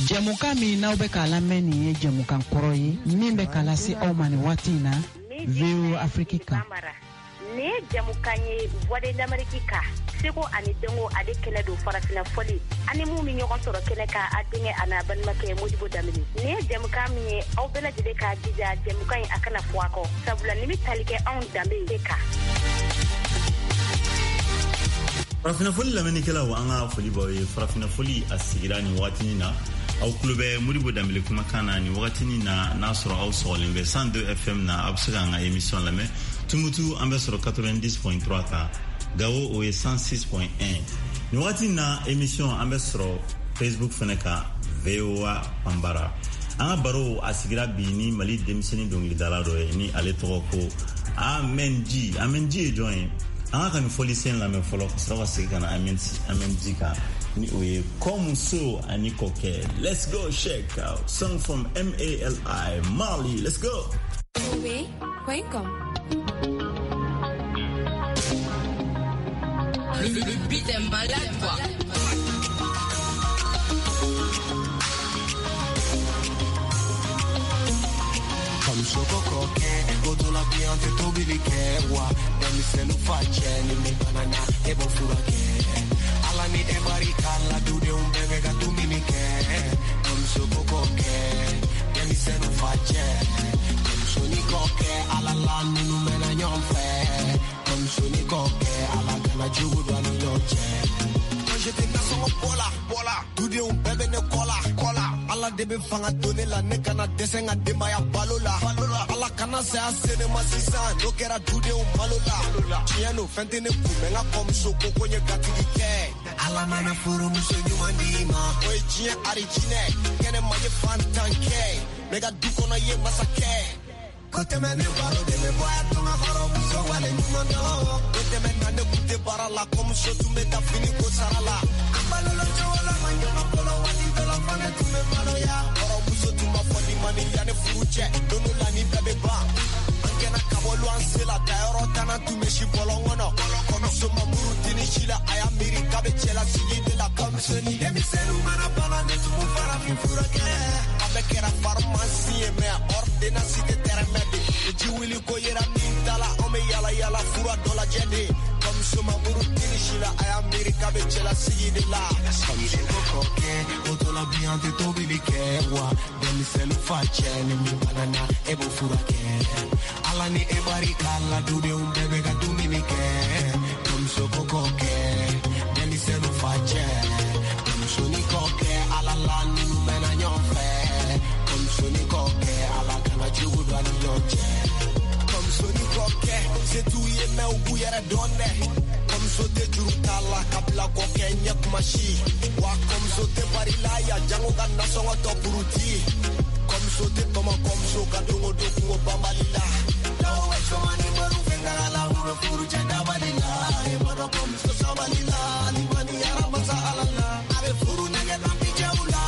Jamuka mi na ube kala meni ye jamuka nkoroyi mimbe kala si omani watina Veo Afrika. Ne jamuka nye voix d'Amerique seko ani dengo ade kele do farafina foli ani mu mi ñogon soro kele ka adinge ana ban make Modibo Damini ne jamuka mi aw bela jide ka jija jamuka yi akana fuako sabula nimi talike on dambe ka farafina foli lameni kela wa anga foli boy farafina foli asigirani watini na aw klube Modibo Damini kuma kana ni watini na soro aw solen be 102 FM na absuga nga emission lame tumutu ambe soro 90.3 ka Gao o 106.1. Nous avons une émission sur Facebook Feneka VOA Pambara. Anga baro asigira bini mali demiseni dongi dalado ni ale toko Amenji e join. Anga kan foli sen la me follow sera sigana Amenji ka ni oye comme so ani koke. Let's go check out song from Mali. Let's go. Oui, welcome. Le beat est malade, quoi. Comme Choco Coquet, Goto la piante, Tobi li kewa. Demi se no face, ni mi banana, e bo furake. Alla ni e baricalla, tu de un bebe ga tu mi ke. Comme Choco Coquet, demi se no face. Comme Soni Coquet, alla la ni no mena nyonfe. Comme Soni Coquet, alla la jugo do ani yoche. Quand j'étais dans son bola, tout de un bébé ne cola. Alla debe fanga donner la ne kana dessin a demaya balola. Alla kana se assez de massisa, no kera tout de un malola. Chiano fente ne kumenga comme soko konye gatike. Alla mana furu musenyu mandima. Oye chien arigine, kene maye fantanke. Mega duko na ye masake. Kote me ne baro de me voy a tomar horo muso wale nyumando. Kote me nane kute barala comme so tu me da fini ko sarala. Ambalo lo chola manyo mapolo wadi dola fane tu me malo ya. Horo muso tu ma foni mani ya ne fuche. Donu la ni bebe ba. Angena kabolo ansela tayoro tana tu me shibolongono. Kono so mamuru tini shila aya miri kabe chela sigi de la kamsoni. Demi senu mana bala ne tu mu fara fin furake. Amekera pharmacie me ordena si te terme. Jiwili ko yera mintala ome yala fura dola jende comme suma burutini shila ay America be chela sigi de la comme Choco Coquet otola biante Tobi li kewa demi se lo face ni mi banana e bo furake alla ni e baricalla tu de un bebe ga tu mi ke comme Choco Coquet demi se lo face comme Soni Coquet alla la ni no mena nyonfe comme Soni Coquet alla kana jugo do ani yoche. Soni Coquet, c'est tout yé me ou bouyere donne. Comme so te jurutala kabla Coquet nyek machi. Wa comme so te barila ya jango ganna songo to puruti. Comme so te toma comme so kadongo do kungo bambalila. Lawa we so mani baru fengala la uro furu chenda balila. E mano comme so sabalila. Limani yara masa alala. Abe furu nege dampi jaula.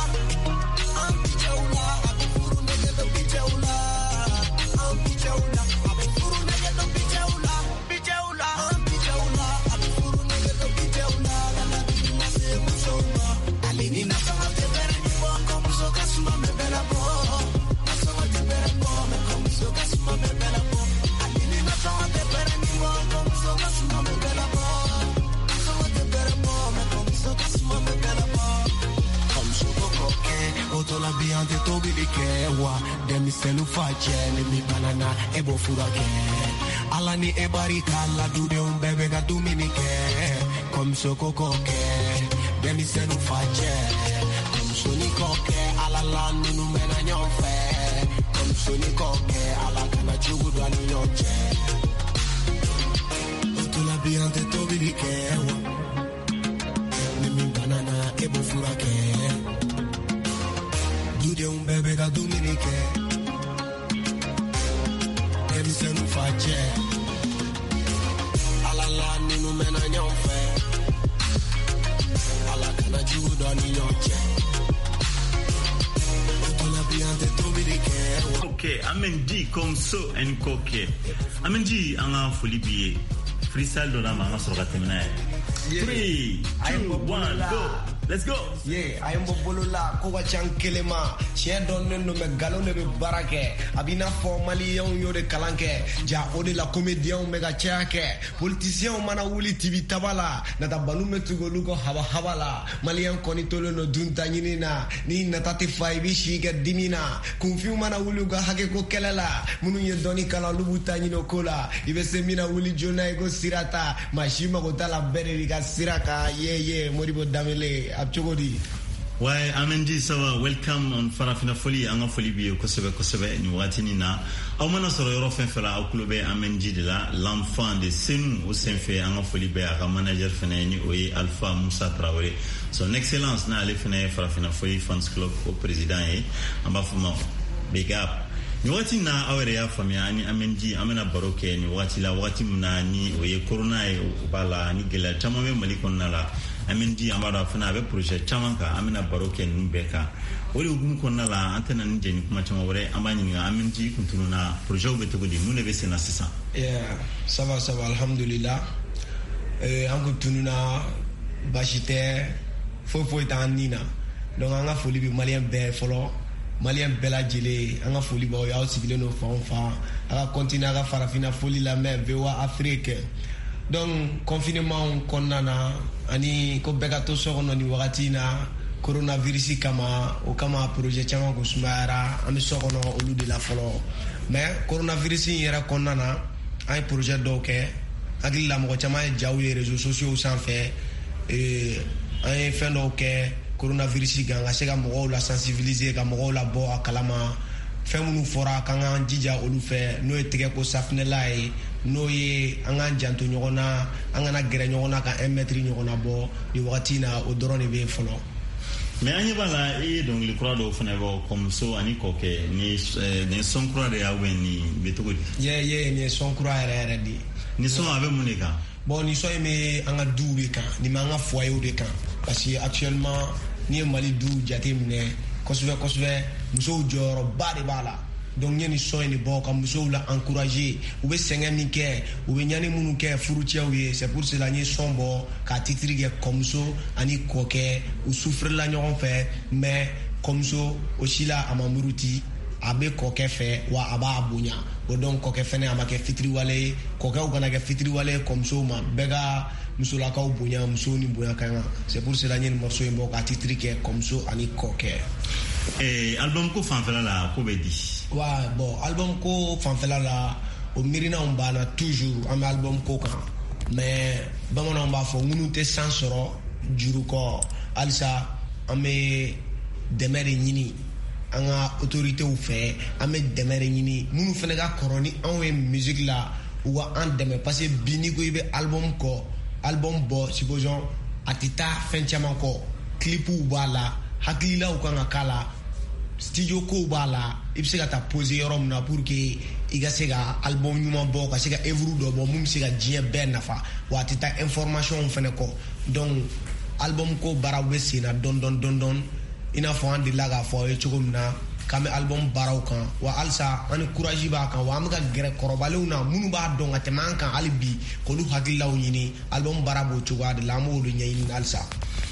Ampi jaula. Abe furu nege dampi jaula. Ampi jaula. La biante Tobi li kewa demi se lo face ni mi banana e bo furake alla ni e baricalla du de un bebe ga tu mi ke comme Choco Coquet demi se lo face comme Soni Coquet alla la ni no mena nyonfe comme Soni Coquet alla kana jugo do ani yoche la biante Tobi li kewa ni mi banana e bo furake de un bebe da Dominique e mi se non face alla la ni no mena nyonfe alla kana judo ni yoche la biante Dominique. Ok, Amenji comme so en coquet. Amenji anga folibier freestyle do na manga so gatemna. 3 2 1 go. Let's go. Yeah, I am Bolola, Kowa Chankelema, Share Donnen no Megalone Barake, Abina for Malion Yode Kalanke, Ja Ode la Comedian Mega Chake, Politician Manawuli TV Tabala, Nata Balume to go look Hava Havala, Malian Conitolo no Duntanina, Ni Natati Faibishi get Dimina, Confu Manawuluga Hageko Kelela, Munuye Donikala Lubutanino Kola, Ivesemina Wuli Jona go Sirata, Mashima Gotala Berriga Siraka, yeah, Moribo Damele, Abchogodi. Why Amendi sawa welcome on Farafina Foli anga Foli bi kosebe ni watini na amana soro yoro fenfela akulube Amendi de la l'enfant de Senu au senfe anga Foli be aka manager fene ni oyi Alpha Moussa Traoré son excellence na ale fene Farafina Foli fans club au président e amba fuma big up ni wati na awere ya famia ni Amendi amena baroke ni wati la wati mna ni oyi corona e bala ni gela tamame malikon na la Amendi amara fana avec projet chamanka amena baroke numbeka wori ugum konna la antena njeni kuma chama wore amani nga Amendi kuntununa projet obeto godi mune bese na sisa ça va alhamdulillah anko tununa bashite fo tanina donc anga foli bi malien be folo malien bela jele anga foli ba ya sibile no fa anga continuer aga Farafina Foli la mer vewa Afrique donc confinement konnana ani ko begato sokono ni wakati na coronavirus kama o kama projet chama ko sumara ami sokono olu de la folo mais coronavirus yera konnana ay projet doke agli la mo chama jawye réseaux sociaux sans fait ay fin doke coronavirus ganga sega mo la sensibiliser ga mo la bo akalama femunu fora kanga jija olu fe no etege ko safnela e no ye anga janto nyogona anga na gere nyogona ka 1 mètre nyogona bo di wakati na o drone be folo mais anya bala e donc le croix do fene bo comme so ani koke ni son croix de aweni betogodi ye ni son croix era di ni son avec monika bon ni so me anga double kan ni manga foyer de kan parce que actuellement ni Mali du jatimne kosve muso joro bari bala donc ñeni soyni boka muso la encourager ou be senga mi ke ou be ñani munu ke furu ciawie c'est pour cela ñi sombo ka titrige comme so ani koke ou souffre la ñon fait mais comme so aussi la amamuruti abe koke fe wa aba abunya o donc koke fene amake fitri wale koke o kana ke fitri wale comme so ma bega muso la ka obunya muso ni bunya kanga c'est pour cela ñen morceau y boka titrige comme so ani koke album ko fanfela la ko be di wa bon album ko fanfela la o mirina on bana toujours am album ko kan mais bamana on ba fo ngunu te sansoro juru ko alsa ame demere nyini anga autorité ou fait ame demere nyini munu fene ga koroni en musique la ou en deme parce que bini ko ibe album bo supposons atita fenchama ko clip ou bala hakila ou kanga kala studio ko bala ibse ta poser rom na pour que iga sega album nyuma bo ka sega evru do bo mum sega jie ben nafa watita information fene ko donc album ko barawe sina don ina fo andi laga fo e chogumna kame album baraw kan wa alsa ani courage ba kan wa amga gere korobalewna munu ba don atman kan alibi ko lu hagilaw nyini album barabo chogade lamo lu nyini alsa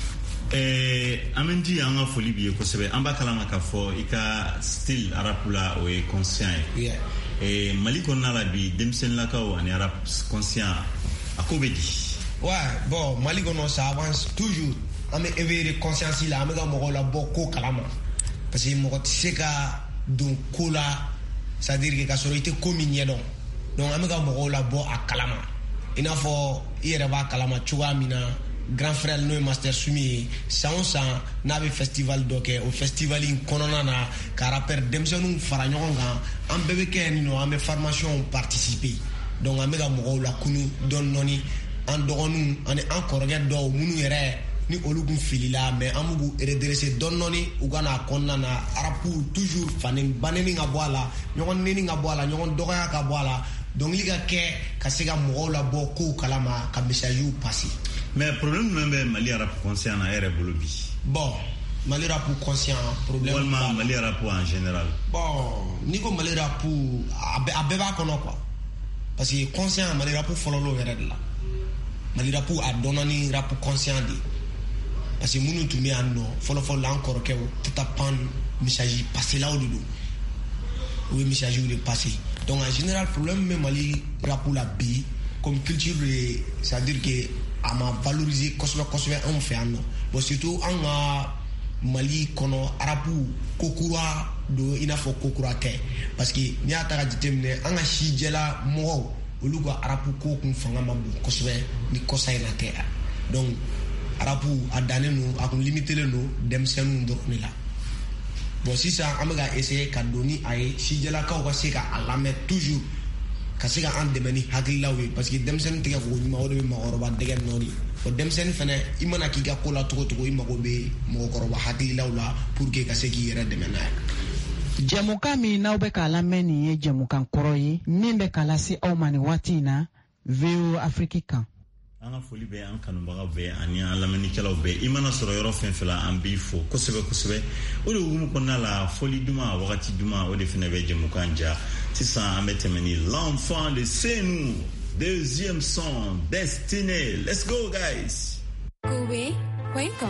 Amendi anga Foli bi ko sebe amba kala maka fo ika style arapula o e conscient Mali ko na la bi demsen la ka o ani arap conscient akobedi bon Mali ko no ça avance toujours ame éveiller conscience la ame ga mo la boko kalama parce que mo ko seka donc kola c'est-à-dire que ka sorite communier donc ame ga mo la bo akalama ina fo ire ba kalama chuga mina grand frère no master sumi sansa na be festival doke o festival in konona na karaper demsenu faranyoga am bebe ken no am formation participer donc am ga mo la kunu don noni en dogonu ani encore get do munu yere ni olugun filila mais amugu redresser don noni ugana konna na arapu toujours fanin baneni nga boala nyon neni nga boala nyon doga ka boala donc liga ke kasega mo la boko kalama ka message passer mais problème même Mali rap conscient na ere bolobi bon Mali rap conscient problème vraiment Mali rap en général bon niko Mali rap abeba kono quoi parce que conscient Mali rap follow lo wéré la Mali rap a donani rap conscient di parce que munu tun bɛ yan nɔ fɔlɔfɔlɔ la an kɔrɔkɛw Tata Pan message passelaw de don o ye message de passé donc en général problème bɛ Mali rap la bi comme culture de c'est-à-dire que a ma valoriser kosɛbɛ anw fɛ yan nɔ bon surtout an ka Mali kɔnɔ arabu kokura do i n'a fɔ kokura tɛ parce que n'i y'a ta ka jateminɛ an ka sijɛla mɔgɔw olu ka arabu ko kun fanga ma bon kosɛbɛ ni kɔsa in na tɛ donc arabu a dannen no a kun limitelen no denmisɛnninw dɔrɔn de la bon sisan an bɛ ka essayer ka don ni a ye sijɛlakaw ka se ka a lamɛn toujours ka se ka an dɛmɛ ni hakililaw ye parce que denmisɛnnin tɛgɛ fɔ ɲuman o de bɛ mɔgɔkɔrɔba dɛgɛ nɔ de o denmisɛnnin fana i mana k'i ka ko la cogo cogo i mago bɛ mɔgɔkɔrɔba hakililaw la pour que ka se k'i yɛrɛ dɛmɛ n'a ye. Jɛmukan min n'aw bɛ k'a lamɛn nin ye jɛmukan kɔrɔ ye min bɛ k'a lase aw ma nin waati in na VOA Afrique kan. An ka foli bɛ an kanubaga bɛɛ ani an lamɛnnikɛlaw bɛɛ i mana sɔrɔ yɔrɔ fɛn fɛn la an b'i fo kosɛbɛ o de hukumu kɔnɔna la foli duman wagati duman o de fana bɛ jɛmukan ja sisan an bɛ tɛmɛ ni l'enfant de Senou deuxième son Destiné. Let's go guys. Kobe, welcome.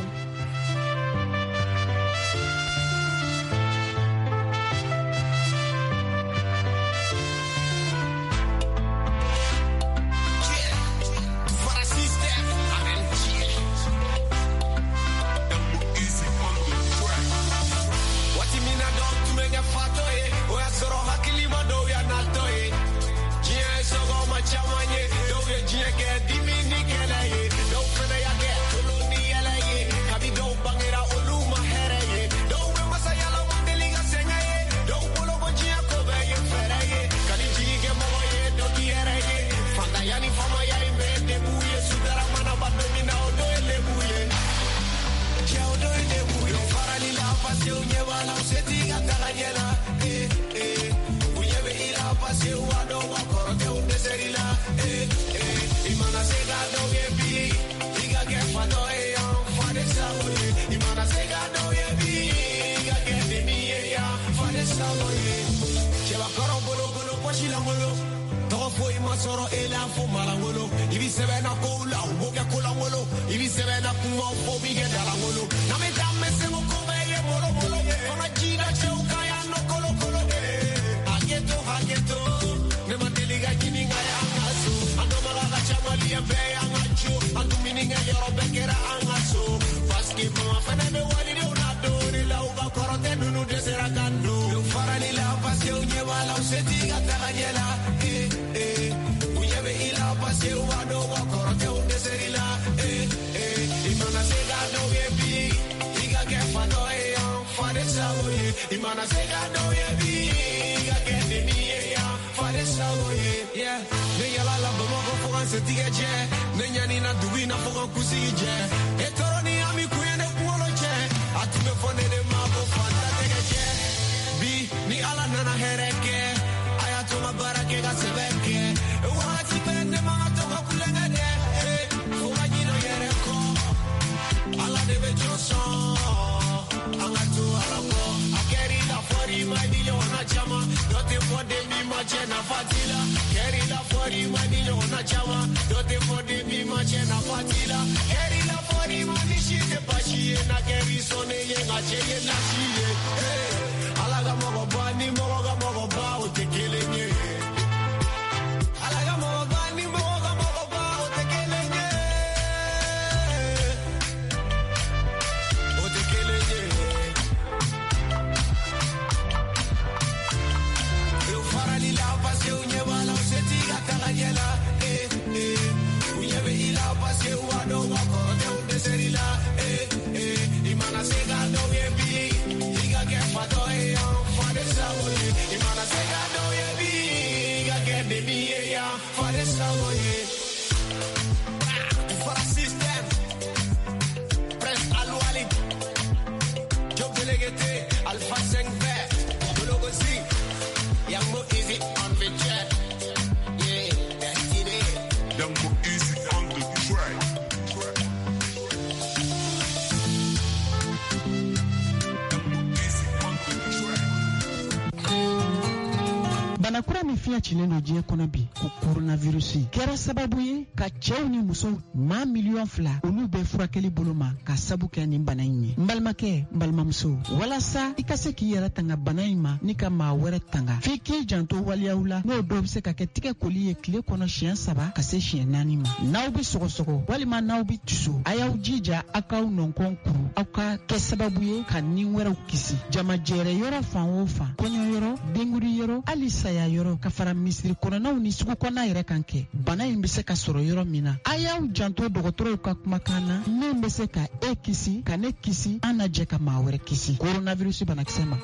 fiya cilen do diɲɛ kɔnɔ bi ko coronavirus kɛra sababu ye ka cɛw ni musow maa miliyɔn 2 olu bɛ furakɛli bolo ma ka sabu kɛ nin bana in ye. N balimakɛ n balimamuso walasa i ka se k'i yɛrɛ tanga bana in ma ni ka maa wɛrɛ tanga f'i k'i janto waliyaw la n'o dɔw bɛ se ka kɛ tigɛ koli ye tile kɔnɔ siɲɛ 3 ka se siɲɛ 4 ma. N'aw bɛ sɔgɔsɔgɔ walima n'aw bɛ tusu a y'aw jija aw k'aw nɔnkɔn kuru aw ka kɛ sababu ye ka nin wɛrɛw kisi. Jamajɛrɛ yɔrɔ fan o fan kɔɲɔ yɔrɔ denguri yɔrɔ hali saya yɔrɔ ka fara misiri kɔnɔnaw ni sugu kɔnɔna yɛrɛ kan kɛ bana in bɛ se ka sɔrɔ yɔrɔ min na. A y'aw janto dɔgɔtɔrɔw ka kumakan na min bɛ se ka e kisi ka ne kisi an na jɛ ka maa wɛrɛ kisi coronavirus banakisɛ ma.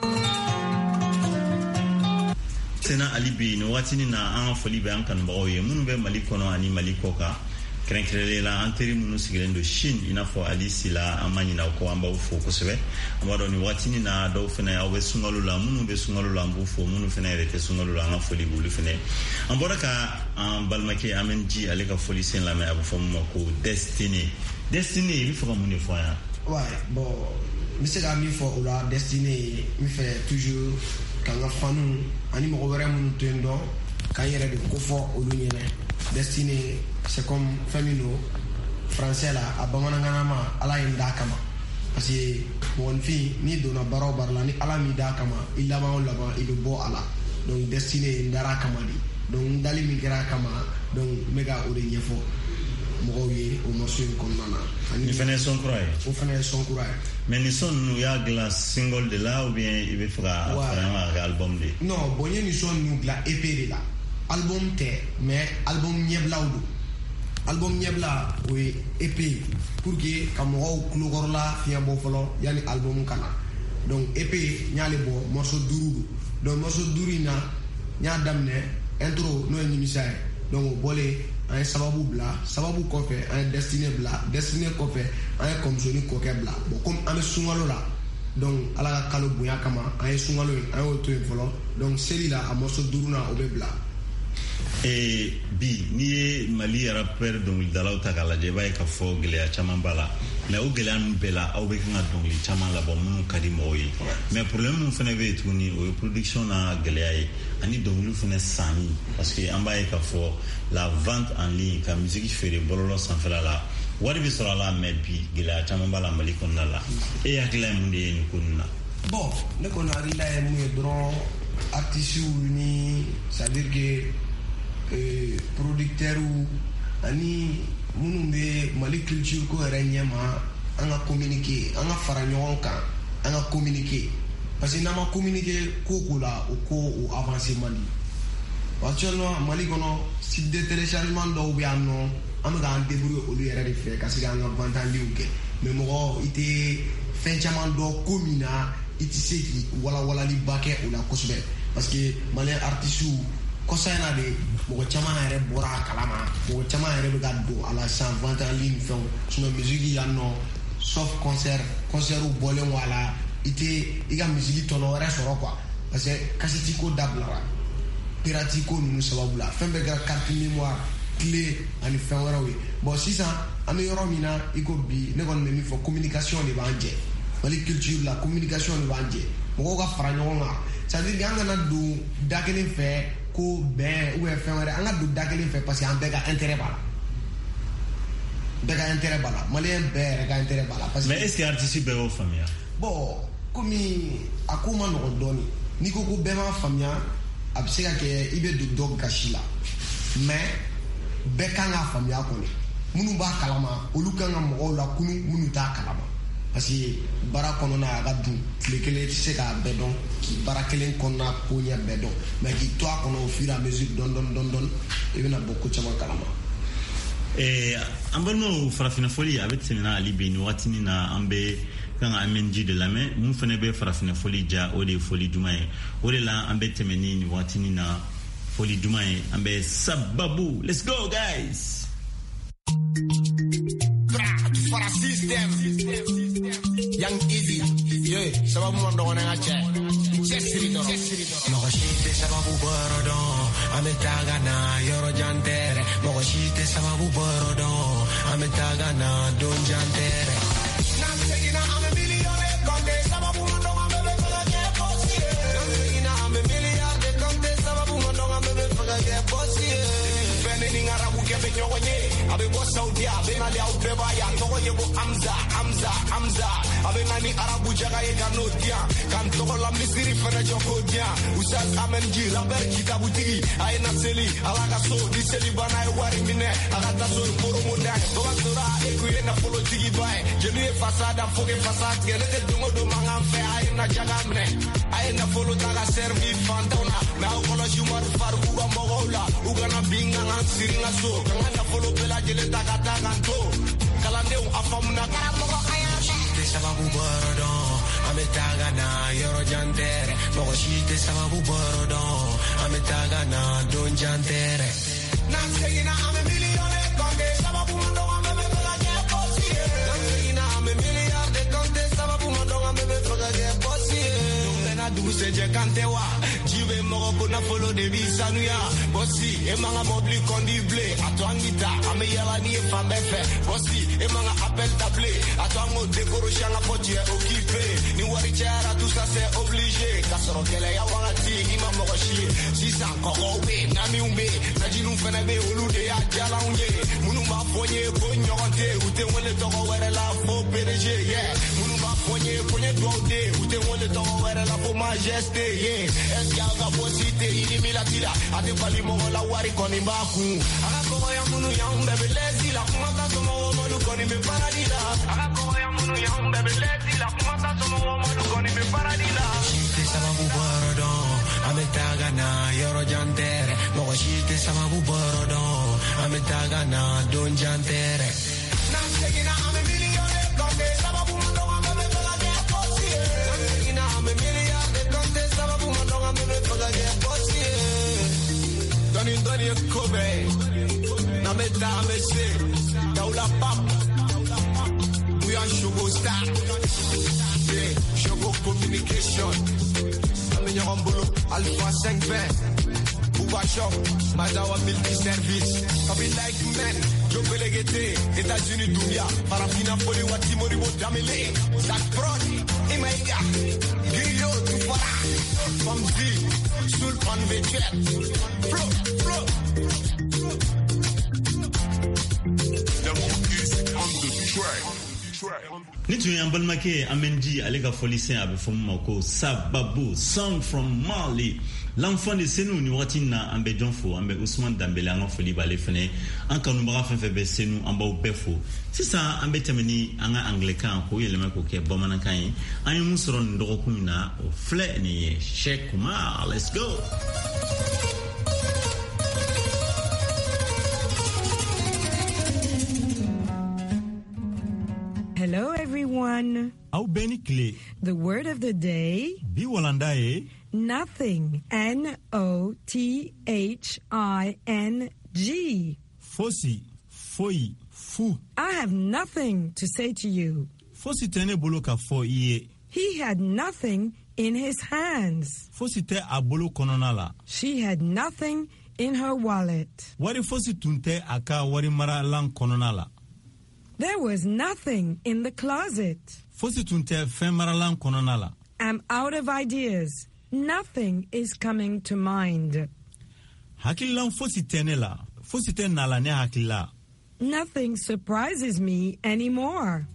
Sena Ali bi ni watini na an foli bɛ an kanubagaw ye minnu bɛ Mali kɔnɔ ani Mali kɔ kan kɛrɛnkɛrɛnlen la an teri minnu sigilen don Chine i n'a fɔ Ali Sila an ma ɲinɛ kɔ an b'aw fo kosɛbɛ. An b'a dɔn ni watini na dɔw fana aw bɛ sunkalo la minnu bɛ sunkalo la an b'u fo minnu fana yɛrɛ tɛ sunkalo la an ka foli b'olu fana. An bɔra ka an balimakɛ Amen Ji ale ka foli sen lamɛn a bɛ fɔ min ma ko Destiny i bɛ fɛ ka mun de fɔ an ye? Ouais, bon n bɛ se ka min fɔ o la Destiny n fɛ toujours k'an ka fanu ani mɔgɔ wɛrɛ minnu to yen dɔn k'an yɛrɛ de ko fɔ olu ɲɛna. Destiny c'est comme fɛn min don français la a bamanankan ma ala ye n d'a kama parce que mɔgɔninfin n'i donna baara o baara la ni ala m'i d'a kama i laban o laban i bɛ bɔ a la donc Destiny n dar'a kama de donc n dali min kɛra a kama donc n bɛ ka o de ɲɛfɔ mɔgɔw ye o morceau in kɔnɔna na. Ni fana ye son kura ye? O fana ye son kura ye. Mais ni son ninnu y'a dilan single de la ou bien i bɛ fɛ ka fara ɲɔgɔn kan kɛ album de? Non bon n ye ni son ninnu dilan EP de la album tɛ mais album ɲɛbilaw don. Album ɲɛbila o ye EP pour que ka mɔgɔw kulokɔrɔla fiɲɛ bɔ fɔlɔ yanni album ka na donc EP n y'ale bɔ morceau 5 don donc morceau 5 in na n y'a daminɛ intro n'o ye nimisa ye donc o bɔlen an ye sababu bila sababu kɔfɛ an ye Destiny bila Destiny kɔfɛ an ye kɔmusoni kɔkɛ bila bon comme an bɛ sunkalo la donc ala ka kalo bonya kama an ye sunkalo in an y'o to yen fɔlɔ donc seli la a morceau 5 na o bɛ bila. Bi n'i ye Mali rappeur dɔnkilidalaw ta k'a lajɛ i b'a ye k'a fɔ gɛlɛya caman b'a la mais o gɛlɛya ninnu bɛɛ la aw bɛ kan ka dɔnkili caman labɔ minnu ka di mɔgɔw ye mais problème min fana bɛ yen tuguni o ye production na gɛlɛya ye ani dɔnkiliw fana sanni parce que an b'a ye k'a fɔ la vente en ligne ka musique feere bɔlɔlɔ sanfɛla la wari bɛ sɔrɔ a la mais bi gɛlɛya caman b'a la Mali kɔnɔna la e hakilila ye mun de ye nin ko ninnu na? Bon ne kɔni hakilila ye mun ye dɔrɔn artistes ni c'est à dire que producteurs ani minnu bɛ Mali culture ko yɛrɛ ɲɛma an ka communiquer an ka fara ɲɔgɔn kan an ka communiquer parce que n'an ma communiquer ko la o ko o avancer man di actuellement Mali kɔnɔ site de téléchargement dɔw bɛ yan nɔ an bɛ k'an débrouiller olu yɛrɛ de fɛ ka se k'an ka vente en ligne kɛ mais mɔgɔ i tɛ fɛn caman dɔn ko min na i tɛ se k'i walawalaliba kɛ o la kosɛbɛ parce que malien artistes kɔsa in na de mɔgɔ caman yɛrɛ bɔra a kalama mɔgɔ caman yɛrɛ bɛ ka don a la san vente en ligne fɛnw sinon musique yan nɔ sauf concert bɔlen wa a la i tɛ i ka musique tɔnɔ wɛrɛ sɔrɔ quoi parce que kasɛti ko dabilara pirati ko ninnu sababu la fɛn bɛɛ kɛra carte mémoire clé ani fɛn wɛrɛw ye bon sisan an bɛ yɔrɔ min na i ko bi ne kɔni bɛ min fɔ communication de b'an jɛ Mali culture la communication de b'an jɛ mɔgɔw ka fara ɲɔgɔn kan c'est à dire que an kana don da kelen fɛ ko bɛn ou bien fɛn wɛrɛ an ka don da kelen fɛ parce que an bɛɛ ka intérêt b'a la malien bɛɛ yɛrɛ ka intérêt b'a la parce que mais est-ce que artiste bɛɛ b'o faamuya? bon komi a ko ma nɔgɔn dɔɔni n'i ko bɛɛ m'a faamuya a bɛ se ka kɛ i bɛ don dɔ gasi la mais bɛɛ kan k'a faamuya kɔni minnu b'a kalama olu kan ka mɔgɔw la kunu minnu t'a kalama parce que baara kɔnɔna a ka dun tile kelen i tɛ se k'a bɛɛ dɔn k'i baara kelen kɔnɔna ko ɲɛ bɛɛ dɔn mais k'i to a kɔnɔ au fur et à mesure dɔɔni i bɛna bɔ ko caman kalama. An balimaw farafina foli a bɛ tɛmɛna hali bi nin waatini na an bɛ kan ka Amen Ji de lamɛn mun fana bɛ farafina foli ja o de ye foli duman ye o de la an bɛ tɛmɛ ni nin waatini na foli duman ye an bɛ sababu let's go guys. For a system, young easy, yeah. Sababu mando na ngache, chesiri do. Mogoshite sababu borodo, ametaga na yoro jantere. Mogoshite sababu borodo, ametaga na don jantere. Nam segina ame milione konde sababu mando ame bebe na je posie. Nam segina ame milione konde sababu mando ame bebe wanye abe bo Saudi abe na lia ubeba ya togo yebo Hamza abe nani Arabu jaga ye kanotia kan togo la misiri fana joko dia usas amenji rapper kikabutigi ayena seli alaga so di seli bana e wari mine agata so poro monda dobatora ekuye na politiki bae jenu e fasada foge fasad gele de dungo do mangamfe ayena jaga mne ayena folo taga servi fantona na okolo jumar faru ba mogola ugana binga ngan siringa so kanga folo bela jele taga tanganto kalande afamuna karamogo ayate sababu borodo ametaga na yoro jantere mogo shite sababu borodo ametaga na don jantere Nansegina ame milione konde sababu mando ame bela je posie Nansegina ame miliarde konde sababu mando ame bela je posie Nungena duse je kantewa jibe mogo kuna follow de bisanuya bossi e manga mobli kondi ble atwangita ame yala ni fambe fe bossi e manga appel table atwango dekoro shanga potie occupé ni wari chara tout ça c'est obligé kasoro kele ya wangati ima mogo shi si san kogo be nami umbe najinu fene be olude ya jala unye munu ma fonye konyote ute wole togo were la fo PDG yeah munu ma fonye doode ute wole togo were la fo majesté yeah esgaga posite ini milatila ate pali mogo la wari koni baku akako ya munu ya umbe lezi la kumata somo molu koni be paradila akako ya munu ya umbe lezi la kumata somo molu koni be paradila shite sababu borodo ametaga na yoro jantere mogo shite sababu borodo ametaga na don jantere Nansegina ame milione konde sababu mando ame bela je posie Nansegina ame miliarde konde sababu mando ame bela je posie Doni kobe na meta amese daula pap we are Shogo star yeah Shogo communication Amenyambolo Alpha 520 Uba shop Mazawa multi service Kabi like men Jobelegete États-Unis Dunia Parafina Poli Watimori Wodamele Zach Brody Imaiga Gilio Tufara Famzi Sultan Vejet Flow Ni tu yan balmake amenji alega folisen abe fomu ko sababu song from Mali l'enfant de Senou ni watina ambe jonfo ambe Ousmane Dambele an foli bale fene an kanu baga fefe be Senou amba ubefo sisa ambe temeni anga anglican ko yelema ko ke bomana kan an yi musron ndogo kunna o fle ni Sheikh Kumar. Let's go. Hello, everyone. The word of the day. Nothing. N-O-T-H-I-N-G. Fosi. Foi. Fu. I have nothing to say to you. Fosi tene boloka fo iye. He had nothing in his hands. Fosi te abolo kononala. She had nothing in her wallet. Wari fosi tunte aka wari mara lang kononala. There was nothing in the closet. I'm out of ideas. Nothing is coming to mind. Nothing surprises me anymore.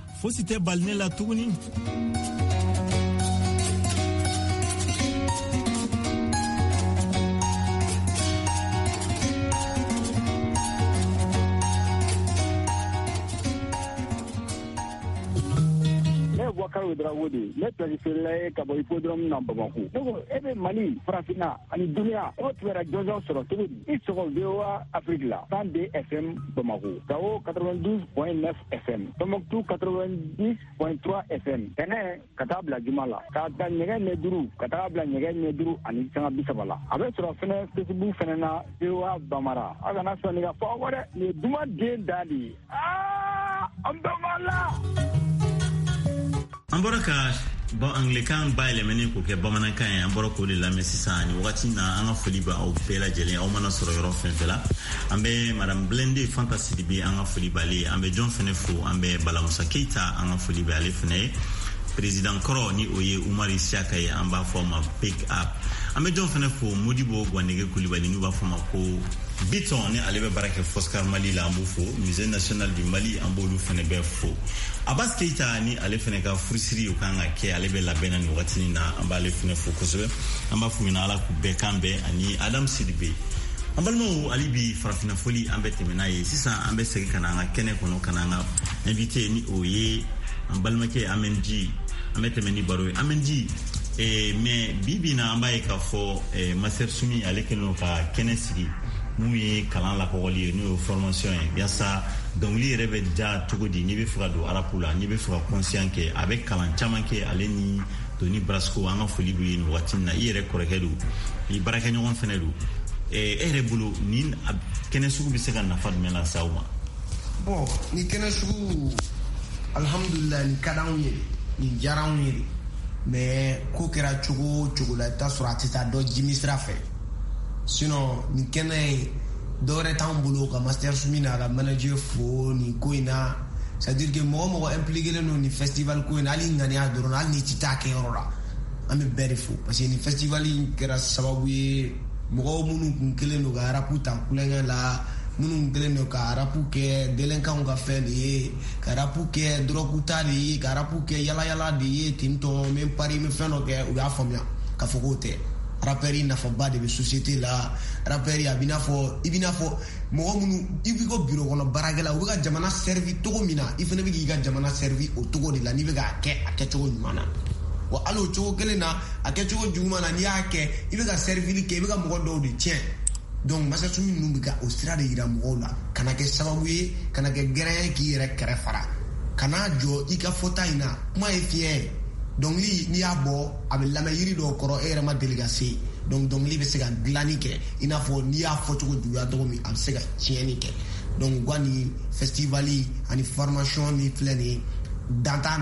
Wakar with Rawudi, let us say Cabo Podrum number one. Every money, Frafina, and Dunia, what were a dozen sort of it's all Dewa Africa, Sunday FM Bamako, Tao 92.9 FM, Tomok 90.3 FM, Tene, Katabla Jumala, Kata Nyagan Neduru, Katabla Nyagan Neduru, and Isanga Bisabala. A better of Facebook Fenana, Dewa Bamara, Agana Sonia forward, the Duma Day Daddy. Ambamala! Amboraka ba Anglican baile meni ko ke bamana kan amborako de la mesisa ni wakati na anga foliba au pela jele au mana soro yoro fenfela ambe madame Blende fantasy bi anga foliba le ambe John Fenefo ambe Bala Musa Keita anga foliba le fene president Koro ni oye Umari Siaka ya amba forma pick up ambe John Fenefo Modibo Gwanege Kulibali ni ba forma ko Biton ni ale be barake Foscar Mali la ambufo Musée national du Mali ambolu fene be fo Abbas Keita ni ale fene ka fursiri ukanga ke ale be labena ni watini na ambale fene fo kosobe amba fumina ala ku be kambe ani Adam Sidibe ambalmo alibi farafina foli ambe temena ye sisa ambe sege kana kene kono kana invité ni oye ambalmake amenji ambe temeni baro amenji mais bibina ambaye ka fo master sumi ale keno ka kene sigi mouye kalan la kogoli ni formation yasa donc li rebe ja togodi ni be fuga do arapula ni be fuga conscient ke avec kalan chamanke ale ni doni brasco anga foli bi ni watina ire korekedu ni baraka nyon fenedu ere bulu nin kene sugu bi sega na fad mela sauma bon ni kene sugu alhamdulillah ni kadawnye ni jarawye mais ko kera chugo la ta surati ta do jimistra fe sinon ni kene dore tambulo ka master sumina la manager fo ni koina c'est-à-dire que mo impliqué no ni festival koina ali ngani adoro ali ni titake orora ame very fo parce que ni festival kera sababu mo munu kele no ga raputa kulenga la munu kele no ka rapu ke delenka nga feli ka rapu ke droguta li ka rapu ke yala di tinto même pari me feno ke u ya famia ka fokote rapperi na fo ba de société la rapperi ibina fo mo munu ibiko bureau kono baragela u ga jamana servi togo mina ifene bi ga jamana servi o togo de la ni ga ke togo mana wa alo chogo kele na akecho juma na ni ake ibe ga servili ke ibe ga mo do de tien donc masa sumi numbi ga australia ira mo la kana ke sababu ye kana ke gere ki re kere fara kana jo ika fota ina mo e fie donc li ni abo abe la mayiri do koro e ma delegasi donc li be sega glani ke ina fo ni a fo chogo duya do mi am sega tieni ke donc gwani festivali ani formation ni fleni danta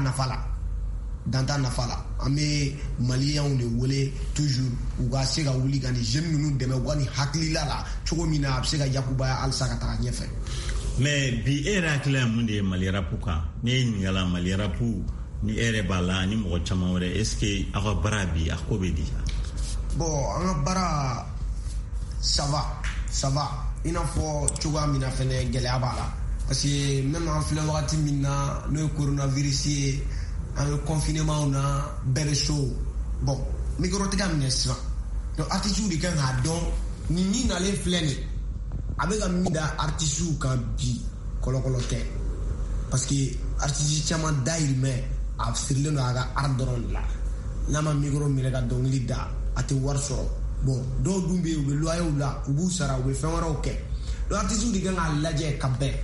na fala ame malien ne wole toujours ou ga sega wuli ga ni jeune nous deme wani haklila la chogo mina sega yakuba al sakata nyefe mais bi era clem munde maliera puka ne ngala maliera pu ni ere bala ni mo chama wore est-ce que aka barabi akobedi bon anga bara ça va ina fo chogo mina fene gele abala parce que même en fle wakati mina no coronavirus un confinement na belle show bon micro te gamne ça donc attitude kan ha don ni na le fleni avec amida artisu kan bi kolokolo te parce que artisu chama dail mais absirle no aga ardron la nama micro mi lega don lida ati warso bon do dumbe be loyo la ubu sara we fenwara oke do artisu di kan alaje kabbe